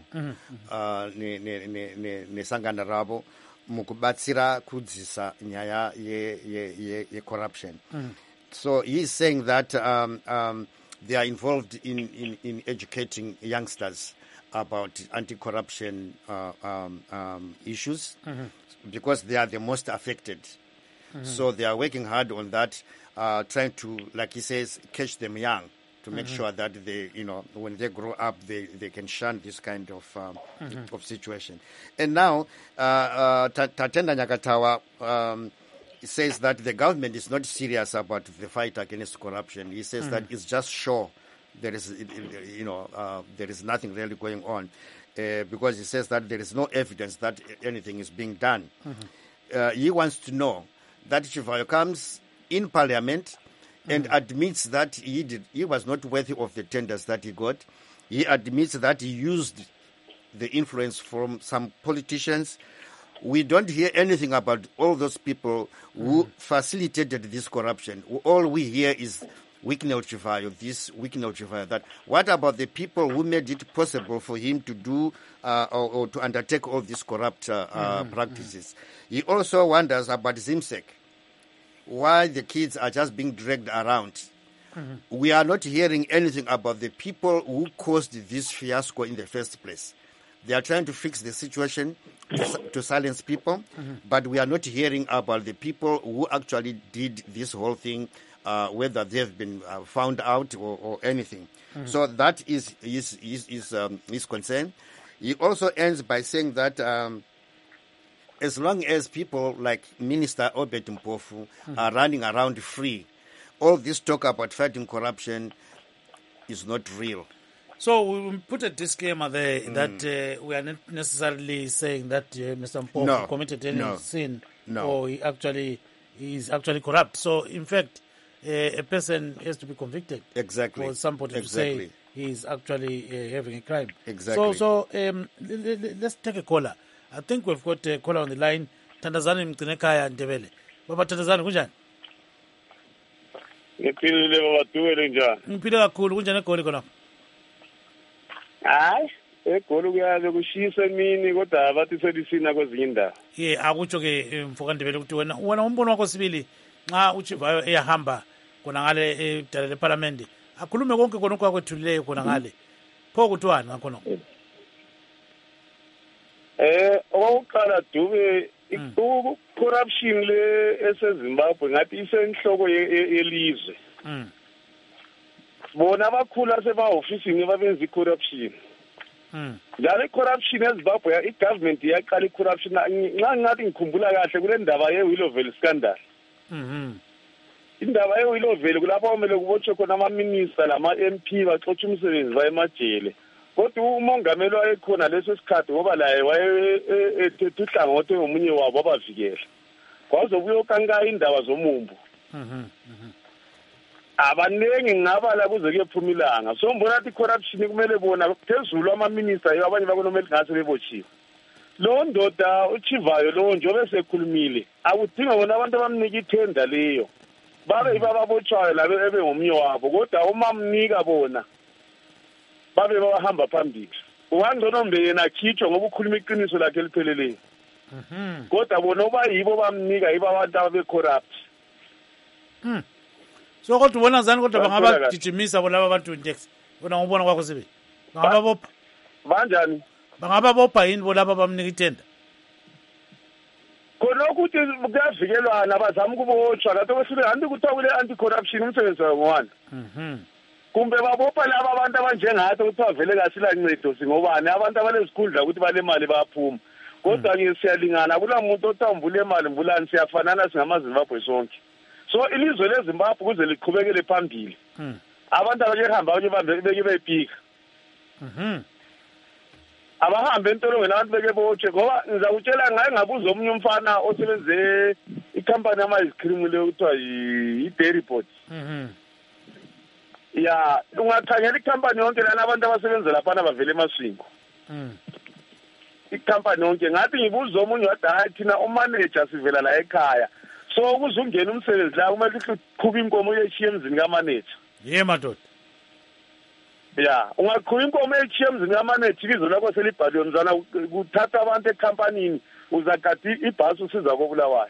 Speaker 2: nesangano ravo mukubatsira kudzisa nyaya yecorruption. So he is saying that um, um, they are involved in, in, in educating youngsters about anti-corruption uh, um, um, issues, mm-hmm. because they are the most affected. Mm-hmm. So they are working hard on that, uh, trying to, like he says, catch them young to make mm-hmm. sure that they, you know, when they grow up, they, they can shun this kind of um, mm-hmm. of situation. And now, uh, uh, Tatenda Nyakatawa um, says that the government is not serious about the fight against corruption. He says mm-hmm. that it's just show. There is, you know, uh, there is nothing really going on, uh, because he says that there is no evidence that anything is being done. Mm-hmm. Uh, he wants to know that Chivayo comes in Parliament mm-hmm. and admits that he did, he was not worthy of the tenders that he got. He admits that he used the influence from some politicians. We don't hear anything about all those people who mm-hmm. facilitated this corruption. All we hear is Wikino Chivayo, this Wikino Chivayo, that. What about the people who made it possible for him to do uh, or, or to undertake all these corrupt uh, uh, mm-hmm. practices? He also wonders about Zimsek, why the kids are just being dragged around. Mm-hmm. We are not hearing anything about the people who caused this fiasco in the first place. They are trying to fix the situation to, to silence people, mm-hmm. but we are not hearing about the people who actually did this whole thing, Uh, whether they've been uh, found out or, or anything. Mm-hmm. So that is his, his, his, um, his concern. He also ends by saying that um, as long as people like Minister Albert Mpofu mm-hmm. are running around free, all this talk about fighting corruption is not real.
Speaker 1: So we will put a disclaimer there mm. that uh, we are not necessarily saying that uh, Mister Mpofu no. committed any
Speaker 2: no.
Speaker 1: sin
Speaker 2: no.
Speaker 1: or he actually he is actually corrupt. So in fact, Uh, a person has to be convicted.
Speaker 2: Exactly.
Speaker 1: For somebody
Speaker 2: exactly.
Speaker 1: to say he is actually uh, having a crime.
Speaker 2: Exactly.
Speaker 1: So, so um, l- l- let's take a caller. I think we've got a caller on the line. Tandazani Mtinekaya Ndebele. Baba Tandazani, kunjani?
Speaker 4: Ngipilile baba tuwele njani?
Speaker 1: Ngipile kakhulu, kunjani egoli khona?
Speaker 4: Hayi, egoli kuyaze kushisa emini kodwa abathi selisina kwezinye indawo.
Speaker 1: Ye, akutsho ke mfoka Ndebele ukuthi wena wena umbono wakho sibili nxa uChivayo eyahamba khona ngale edala leParliament akhulume konke khona okwakuthulileyo khona ngale pho kuthiwani ngakhona
Speaker 4: eh oqala Dube corruption le eseZimbabwe ngathi isenhloko yelizwe mm bona abakhula sebahofisini babenza icorruption mm njalo corruption eZimbabwe igovernment yaqala icorruption nxa ngathi ngikhumbula kahle kule ndaba yeWillowville scandal. Mhm. Indaba yeWillowville kulapho kumele kubotshwe khona ama-minister lama-M P baxotsha umsebenzi baye emajele. Kodwa umongameli wayekhona leso sikhathi ngoba laye wayethethe uhlangothi ngomunye wabo abavikela. Kwazobuye ukanka indaba zomumbu.
Speaker 1: Mhm.
Speaker 8: abaningi ngingabala kuze kuyephuma ilanga so ngibona ukuthi corruption kumele bona phezulu ama-minister abanye bakonomeli ngase bebotshiwe lo ndoda uchivayo lo njengoba sekhulumile akudinga bona abantu abamnika ithenda leyo babe ibababotshwayo labe ebe ngomnye wabo kodwa uma mnika bona babe bahamba phambili ungangcono mbe yena akhitshwe ngoba ukhuluma iqiniso lakhe elipheleleyo mhm kodwa bona uba yibo bamnika yibo abantu ababe-corrupt
Speaker 1: mhm so kodwa ubona zani kodwa bangabagijimisa bona laba bantu ntex bona ngubona kwakho sibe bangababopha
Speaker 8: banjani
Speaker 1: bangababopha yini bona laba bamnika ithenda
Speaker 8: khona ukuthi kuyavikelwana abazama ukubotshwa kanti okwesibili anti kuthiwa kule anti-corruption umsebenzi wayo ngowani
Speaker 1: mhm
Speaker 8: kumbe babopha laba abantu abanjengathi kuthiwa vele kasila ncedo singobani abantu abanezikhundla ukuthi balemali bayaphuma kodwa-ke siyalingana kula muntu othiwa mvula emali mvulani siyafanana singamazimbabwe sonke so ilizwe lezimbabwe kuze liqhubekele phambili abantu abakehamba abanye beke beyipika
Speaker 1: mhm
Speaker 8: abahambe entolongweni abantu beke botshe ngoba ngizakutshela ngaye ngabuza omunye umfana osebenze ikhampani ama-ice cream leyo kuthiwa yi-dairy pot
Speaker 1: mhm
Speaker 8: ya ungakhangela ikhampani yonke lana abantu abasebenza laphana bavele emaswingo
Speaker 1: mhm
Speaker 8: ikhampani yonke ngathi ngibuza omunye wathi hayi thina umanager sivela la ekhaya so ukuze ungene umsebenzi la kumele uqhuba inkomo uyeshiya emzini kamanager
Speaker 1: ye madoda
Speaker 8: ya ungaqhuba inkomo uyeshiya emzini kamanager ibizo lakho selibhaliwe mzana kuthatha abantu ekhampanini uzagadi ibhasi usiza kobulawayo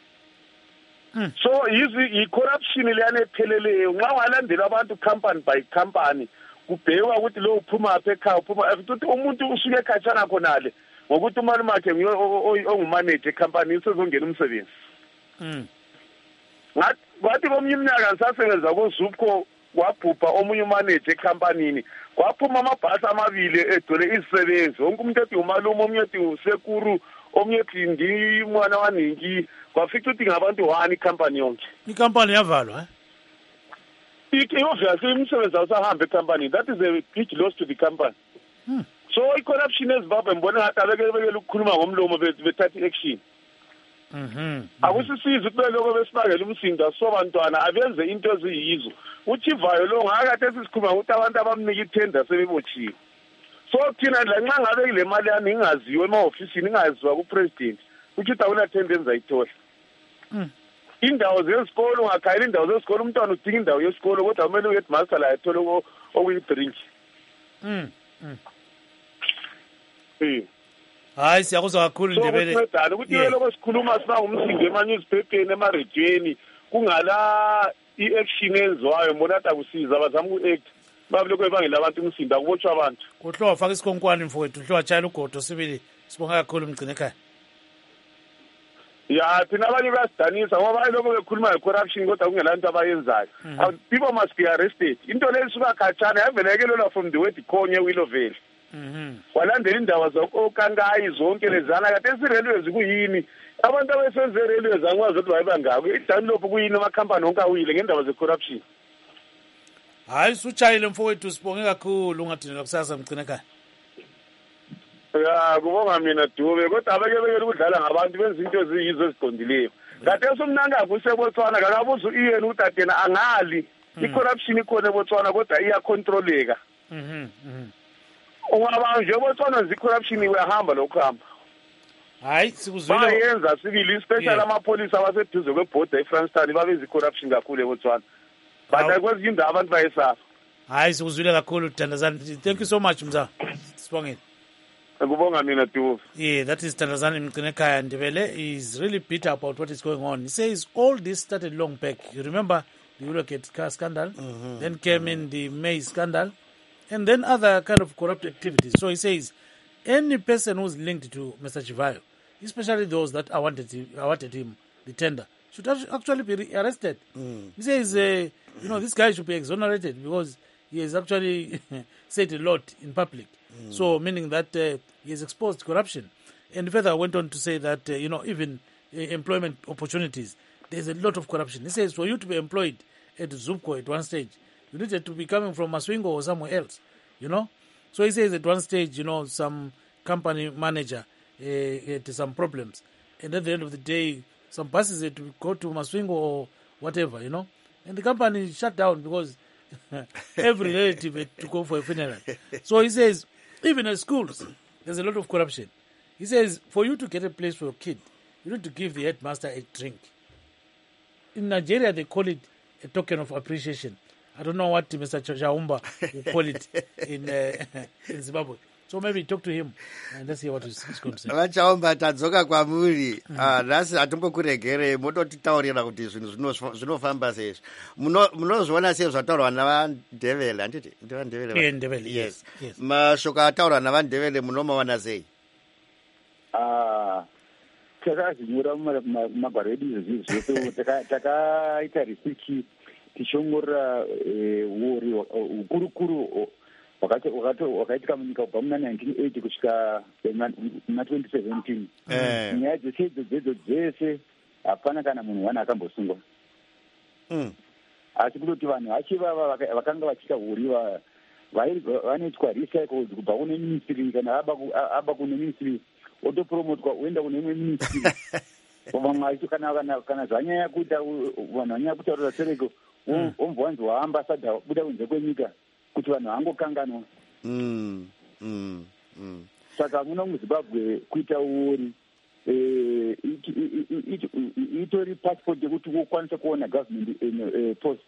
Speaker 8: so yizi i-corruption leyana epheleleyo nxa ungalandela abantu company by company kubhekwa ukuthi lo uphuma phi ekhaya uphuma ukuthi umuntu usuke ekhatshana khonale ngokuthi umalume wakhe ongumanager ekhampanini usezongena umsebenzi ngathi komnye iminyaka ngisasebenza koZupco kwabhubha omunye umanager ekhampanini kwaphuma amabhasi amabili egcwele izisebenzi wonke umuntu ethi umalume omunye ethi usekuru omunye ethi ngimwana waningi kwafica ukuthi ngabantu one ikhampani yonke
Speaker 1: ikhampani yavalwa
Speaker 8: obviously umsebenzi awusahambe ekhampanini that is a big loss to the company
Speaker 1: hmm.
Speaker 8: so i-corruption ezimbabwe mbone ngathi abekebekele ukukhuluma ngomlomo bethatha i-action
Speaker 1: mhm
Speaker 8: akusisiza ukubeloko besibangela umsindo asobantwana abenze into eziyizo uchivayo lo ngakade sisikhuluma ukuthi abantu abamnika ithenda sebebotshiwe so thina lanxa ngabe ile mali yami ingaziwe ema-ofisini ingaziwa kupresident ukuthi awula thenda enzayithola indawo zesikolo ungakhayela indawo zesikolo umntwana udinga indawo yesikolo kodwa kumele uheadmaster la athole okuyi-drink
Speaker 1: mm
Speaker 8: eh
Speaker 1: hayi siyakuzwa kakhulu Ndebele
Speaker 8: so ukuthi lokho sikhuluma siba ngumsindo ema-newspapeni ema-rediyweni kungala i-action enziwayo mbona ati akusiza bazama uku-act babe lokho ebangela abantu umsindo akubotshwa abantu
Speaker 1: kuhlowa faka isikhonkwane mfowethu hlowa tshayela ugodo sibili sibonga kakhulu mgcine ekhaya
Speaker 8: ya thina abanye bayasidanisa ngoba bayilokho bekhuluma nge-corruption kodwa kungela nto abayenzayo people must be arrested into leyo isuka khatshana yavelekelelwa from the word khonye willoveli walandela indaba zokankayi zonke lezana kade esi-railways kuyini abantu abesenze e-railways angikwazi ukuthi bayibangako i-downlop kuyini amakhampani onke awile ngendaba ze-corruption
Speaker 1: hayi sutshayile mfowethu sibonge kakhulu ungadinelwa kusasa mgcine ekhaya
Speaker 8: ya kubonga mina Dube kodwa abekebekele ukudlala ngabantu benza into eziyizo eziqondileyo kade esomnangapho usebotswana kakabuza uyena ukuthi atena angali i-corruption ikhona ebotswana kodwa iyacontroleka
Speaker 1: mhm mhm
Speaker 8: ungaba nje ebotswana nje i-corruption uyahamba lokuhamba
Speaker 1: hayi sikuzwile
Speaker 8: bayenza sibili especially amapholisa abaseduze kwebhoda eFrankstown babeza i-corruption kakhulu ebotswana but kwezinye indawo abantu bayesaba
Speaker 1: hayi sikuzwile kakhulu Thandazani thank you so much mza sibongile
Speaker 8: Ngubonga mina Dube.
Speaker 1: Yeah, that is Thandazani Mgcinekaya Ndebele. He's really bitter about what is going on. He says all this started long back. You remember the Eurogate car scandal, mm-hmm. then came mm-hmm. in the May scandal, and then other kind of corrupt activities. So he says any person who's linked to Mister Chivayo, especially those that awarded him, awarded him the tender, should actually be arrested. Mm. He says, uh, you know, this guy should be exonerated because he has actually said a lot in public. Mm. So, meaning that uh, he has exposed corruption. And further went on to say that, uh, you know, even uh, employment opportunities, there's a lot of corruption. He says for you to be employed at Zupco at one stage, you needed to be coming from Maswingo or somewhere else, you know. So he says at one stage, you know, some company manager uh, had some problems. And at the end of the day, some buses had to go to Maswingo or whatever, you know. and the company shut down because every relative had to go for a funeral. So he says, even at schools, there's a lot of corruption. He says, for you to get a place for your kid, you need to give the headmaster a drink. In Nigeria, they call it a token of appreciation. I don't know what Mister Chaumba will call it in, uh, in Zimbabwe. So maybe talk to him and let's hear what he's going to say.
Speaker 2: Vachaomba tadzoka kwamuri nhasi hatombokuregerei mototitaurira kuti zvinhu zvinofamba seizvo. Munozviona sei zvataurwa navandevele handiti
Speaker 1: ndevele ndevele yes
Speaker 2: mashoko ataurwa navandevele munomaona sei?
Speaker 3: Takazvinyora mumagwaro edu izvozvi zvese takaita research tichiongorora uori hukurukuru wakaitika munyika kubva muna nineteen eighty kusvika muna twenty seventeen. Nyaya dzese idzodzo dzese hapana kana munhu wane akambosungwa. Asi kutoti vanhu vachivava vakanga vachiita uri vanoitwa recycles kubva kune ministry kana aba kune ministry otopromotwa oenda kune imwe ministry. Vamwe vacho kana zvanyanya kuita vanhu vanyanya kutaurira sereko ombva wanzi waambassador buda kunze kwenyika kuti vanhu vangokanganwa. Saka muno muZimbabwe kuita uri itori passport yekuti ukwanise kuona government post.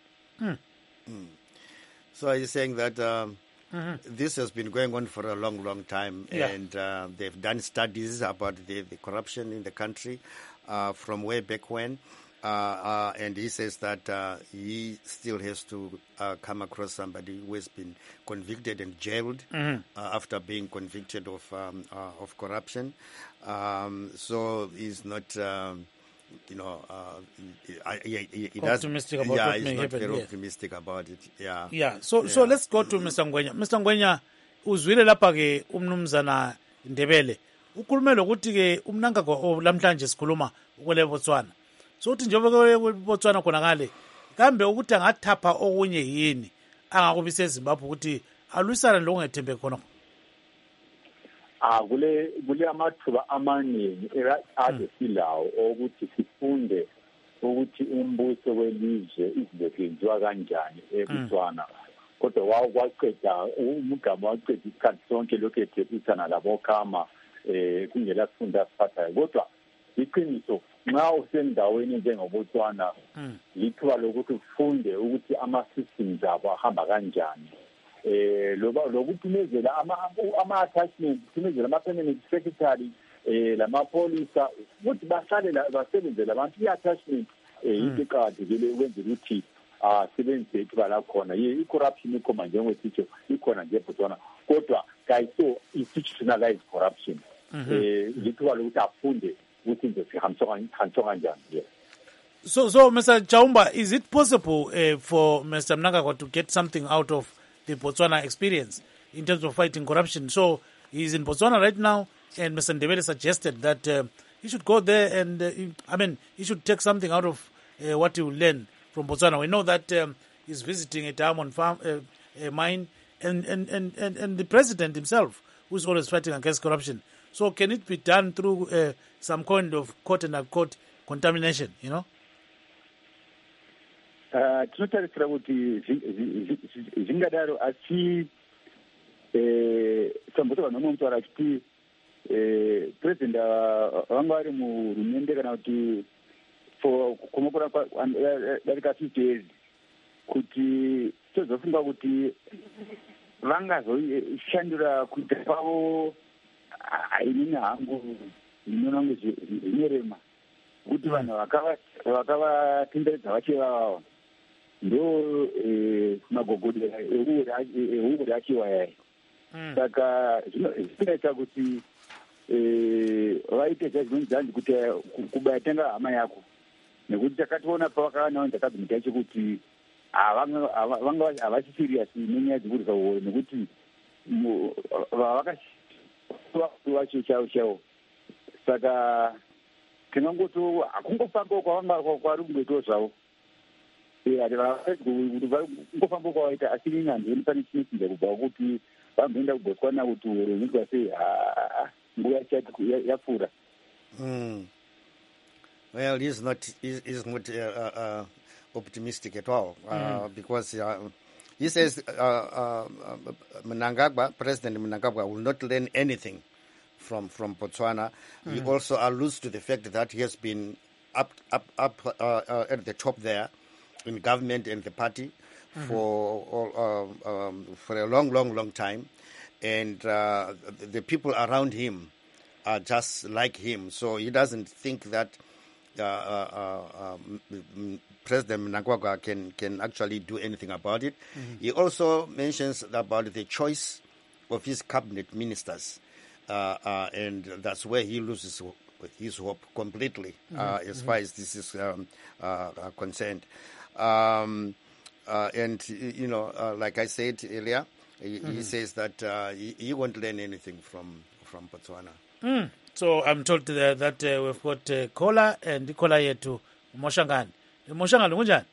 Speaker 2: So are you saying that um, mm-hmm. this has been going on for a long, long time,
Speaker 1: yeah.
Speaker 2: and uh, they've done studies about the, the corruption in the country uh, from way back when, uh, uh, and he says that uh, he still has to uh, come across somebody who has been convicted and jailed mm-hmm. uh, after being convicted of um, uh, of corruption. Um, so he's not. Um, You know, uh, he, he, he
Speaker 1: optimistic
Speaker 2: does,
Speaker 1: about
Speaker 2: yeah,
Speaker 1: what
Speaker 2: he's
Speaker 1: may
Speaker 2: not
Speaker 1: happen.
Speaker 2: very
Speaker 1: Yes.
Speaker 2: optimistic about it. Yeah.
Speaker 1: Yeah. So,
Speaker 2: yeah.
Speaker 1: so let's go to Mister Ngwenya. Mister Ngwenya, uzwile lapha ke umnumzana Ndebele. Ukhulume lokuthi ke umnanga kwa lamhlanje sikhuluma ukule Botswana. So uthi njengoba ke Botswana khona ngale, kambe ukuthi angathapha okunye yini angakubise eZimbabwe ukuthi alwisana lokungethembe khona.
Speaker 9: Ah kule kule amathuba amaningi adesilawo ukuthi sifunde ukuthi umbuso welizwe izinto zenziwa kanjani eBotswana. Kodwa wawo kwaqeda umugama waqeda isikhathi sonke lokho ethethisa labo khama eh kungela sifunda siphathayo. Kodwa iqiniso nxa usendaweni njengoBotswana lithuba lokuthi ufunde ukuthi ama systems abo ahamba kanjani. Eh loba lokuphumezela ama ama attachment phumezela ama permanent secretary eh lama police ukuthi bahlale la basebenzele abantu i-attachment eh into eqhathekile ukwenza ukuthi ah sebenze ithuba la khona i corruption ikhoma njengositsho ikhona nje eBotswana kodwa kayiso institutionalized corruption eh lithuba lokuthi afunde ukuthi into sihambiswa kanjani.
Speaker 1: So so Mister Chaumba, is it possible uh, for Mister Mnangagwa to get something out of the Botswana experience in terms of fighting corruption? So he's in Botswana right now, and Mister Ndebele suggested that uh, he should go there and, uh, he, I mean, he should take something out of uh, what he will learn from Botswana. We know that um, he's visiting a diamond farm, uh, a mine, and, and, and, and, and the president himself, who's always fighting against corruption. So can it be done through uh, some kind of quote and unquote contamination, you know?
Speaker 3: Tinotarisira kuti zvingadaro asi samboto vanhu vanomutaura achiti president vanga vari muhurumende kana kuti kumakura darika fifty years kuti tozofunga kuti vangazoshandura kuita kwavo inini hangu inonange zvinorema kuti vanhu vakavatenderedza vachivavava ndo magogodera euri achiwa yai. Saka zvinoita kuti vaite zvinonzi kuti kubaya tenga hama yako nekuti takationa pavakanaonza kabineti yacho kuti vanga havasi serious nenyaya dzekurisa uori nekuti vakavacho chavo chavo. Saka tingangoto hakungofamba kwavanga kwari kungoitawo zvavo ngofamba kwawaita asi inyanzveni pane chinosinza kubva kuti vamboenda kuBotswana kuti uronyika sei nguva yapfuura.
Speaker 2: Well, he's not, he's not uh, uh, optimistic at all uh, mm. because uh, he says uh, uh, Mnangagwa, President Mnangagwa will not learn anything from, from Botswana. Mm. He also alludes to the fact that he has been up up up uh, uh, at the top there in government and the party mm-hmm. for all, uh, um, for a long, long, long time, and uh, the, the people around him are just like him. So he doesn't think that uh, uh, uh, um, President Mnangagwa can can actually do anything about it. Mm-hmm. He also mentions about the choice of his cabinet ministers, uh, uh, and that's where he loses his hope completely, mm-hmm. uh, as mm-hmm. far as this is um, uh, uh, concerned. Um, uh, and, you know, uh, like I said earlier, he, mm-hmm. he says that uh, he, he won't learn anything from, from Botswana.
Speaker 1: Mm. So I'm told that, that uh, we've got uh, Kola and Kola yetu Moshangani. Moshangani unjani?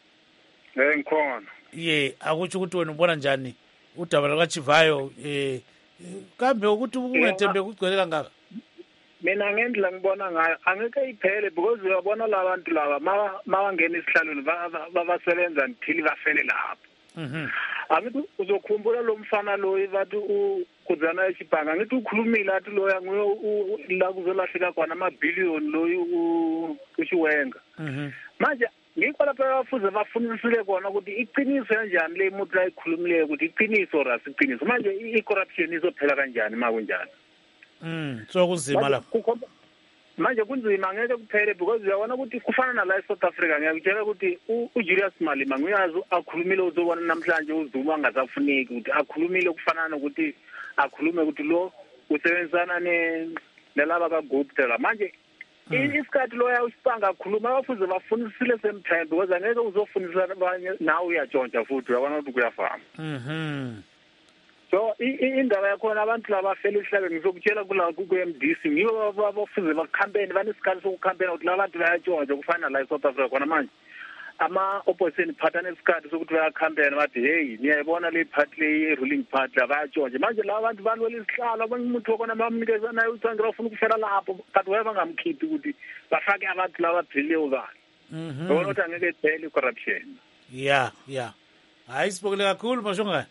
Speaker 10: Eh ngikhona.
Speaker 1: Ye, akutsho ukuthi wena ubona njani udaba lakaChivayo eh kambe ukuthi ungethembe kugcwele kangaka?
Speaker 10: Mina ngendlela ngibona ngayo angeke iphele because uyabona labantu laba mawangena isihlalweni babasebenza until bafele lapho.
Speaker 1: Mhm.
Speaker 10: Angithi uzokhumbula lo mfana lo ebathi ukuzana esibhanga ngithi ukhulumile athi lo yanguyo la kuzolahleka khona amabhillion lo uShiwenga.
Speaker 1: Mhm.
Speaker 10: Manje ngikho lapha bafuze bafunisile kona ukuthi iqiniso kanjani le muntu ayikhulumile ukuthi iqiniso rasi iqiniso manje i-corruption izophela kanjani makunjani.
Speaker 1: Mm, so kunzima lapho.
Speaker 10: Manje kunzima ngeke kuphele because uyabona ukuthi kufana nala eSouth Africa ngiyakutshela ukuthi uJulius Malema nguyazi akhulumile uzobona namhlanje uZuma angasafuneki ukuthi akhulumile kufana nokuthi akhulume ukuthi lo usebenzana ne nelaba kaGupta manje isikhathi lo yawusipanga akhuluma abafuze bafunisile same time because angeke uzofunisana abanye nawe uyatshontsha futhi uyabona ukuthi kuyafana.
Speaker 1: Mhm.
Speaker 10: So indaba yakhona abantu labafela isihlalo ngizokutshela kula ku-M D C ngibo abafuze bakhampeni banesikhathi sokukhampena ukuthi labantu bayatshontsha kufana la eSouth Africa khona manje ama-opposition party anesikhathi sokuthi bayakhampena bathi heyi niyayibona le party le ye-ruling party bayatshontsha manje la bantu balwela isihlalo abanye umuntu wakhona bamnikeza naye ukuthi angirafuna ukufela lapho kanti waye bangamkhiphi ukuthi bafake abantu laba bhilileyo kahle. Yabona ukuthi angeke iphele i-corruption.
Speaker 1: Yeah, yeah. Hayi sibukele kakhulu Moshangani.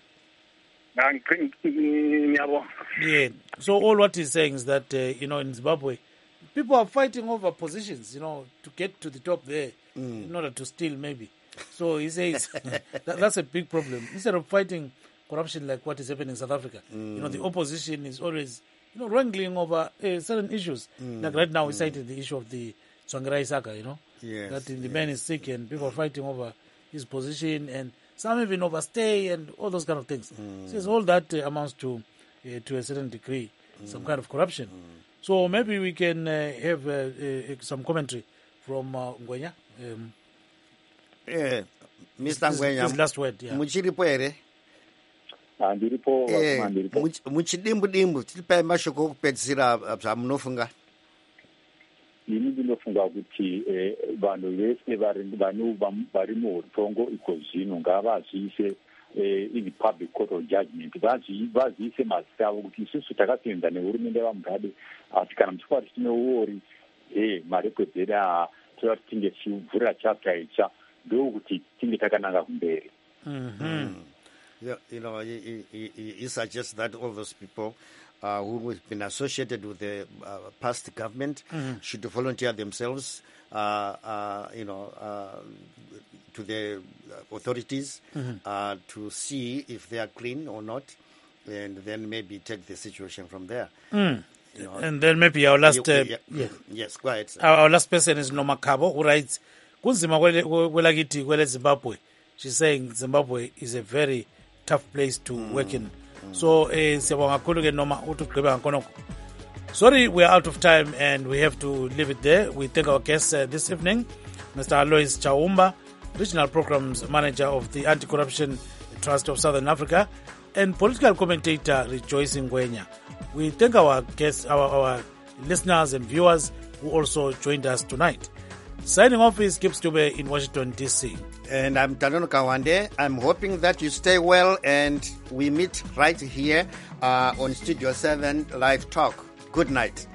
Speaker 1: Yeah. So all what he's saying is that uh, you know in Zimbabwe, people are fighting over positions, you know, to get to the top there mm. in order to steal maybe. So he says that, that's a big problem. Instead of fighting corruption like what is happening in South Africa, mm. you know, the opposition is always you know wrangling over uh, certain issues. Mm. Like right now, we mm. cited the issue of the Tsvangirai saga, you know,
Speaker 2: yes.
Speaker 1: that the
Speaker 2: yes. man
Speaker 1: is sick and people are fighting over his position and. Some even overstay and all those kind of things. Mm. So all that uh, amounts to, uh, to a certain degree, mm. some kind of corruption. Mm. So maybe we can uh, have uh, uh, some commentary from uh, Ngwenya. Um,
Speaker 2: yeah, Mister Ngwenya.
Speaker 1: His last word. Yeah.
Speaker 2: Muchiripo ere.
Speaker 9: Andiripo.
Speaker 2: Muchidimbu dimbu. Tilipa mashoko kupedzira amunofunga.
Speaker 9: Ini ndinofunga kuti vanhu vese vanhu vari muutongo ikozvino ngavazviise i-public court of judgment vaziise mazita avo kuti isusu takasenza nehurumende vamugabe asi kana muchikwara tichineori marekwedzeri aa toda kuti tinge tichivhurira chapter itsva ndokuti tinge takananga kumberi.
Speaker 2: Yeah, you know, he, he, he suggests that all those people uh, who have been associated with the uh, past government mm-hmm. should volunteer themselves, uh, uh, you know, uh, to the authorities mm-hmm. uh, to see if they are clean or not, and then maybe take the situation from there.
Speaker 1: Mm. You know, and then maybe our last, uh,
Speaker 2: yeah, yeah. yes, go ahead.
Speaker 1: Our, our last person is Noma Kabo, who writes, "Kunzima kwelakiti kwele Zimbabwe." She's saying Zimbabwe is a very tough place to mm. work in. Mm. So, uh, sorry, we are out of time and we have to leave it there. We thank our guests uh, this evening, Mister Alois Chaumba, Regional Programs Manager of the Anti-Corruption Trust of Southern Africa, and political commentator Rejoice Ngwenya. We thank our guests, our, our listeners and viewers who also joined us tonight. Signing off is Gibbs Dube in Washington, D C.
Speaker 2: And I'm Tanono Kawande. I'm hoping that you stay well and we meet right here uh, on Studio seven Live Talk. Good night.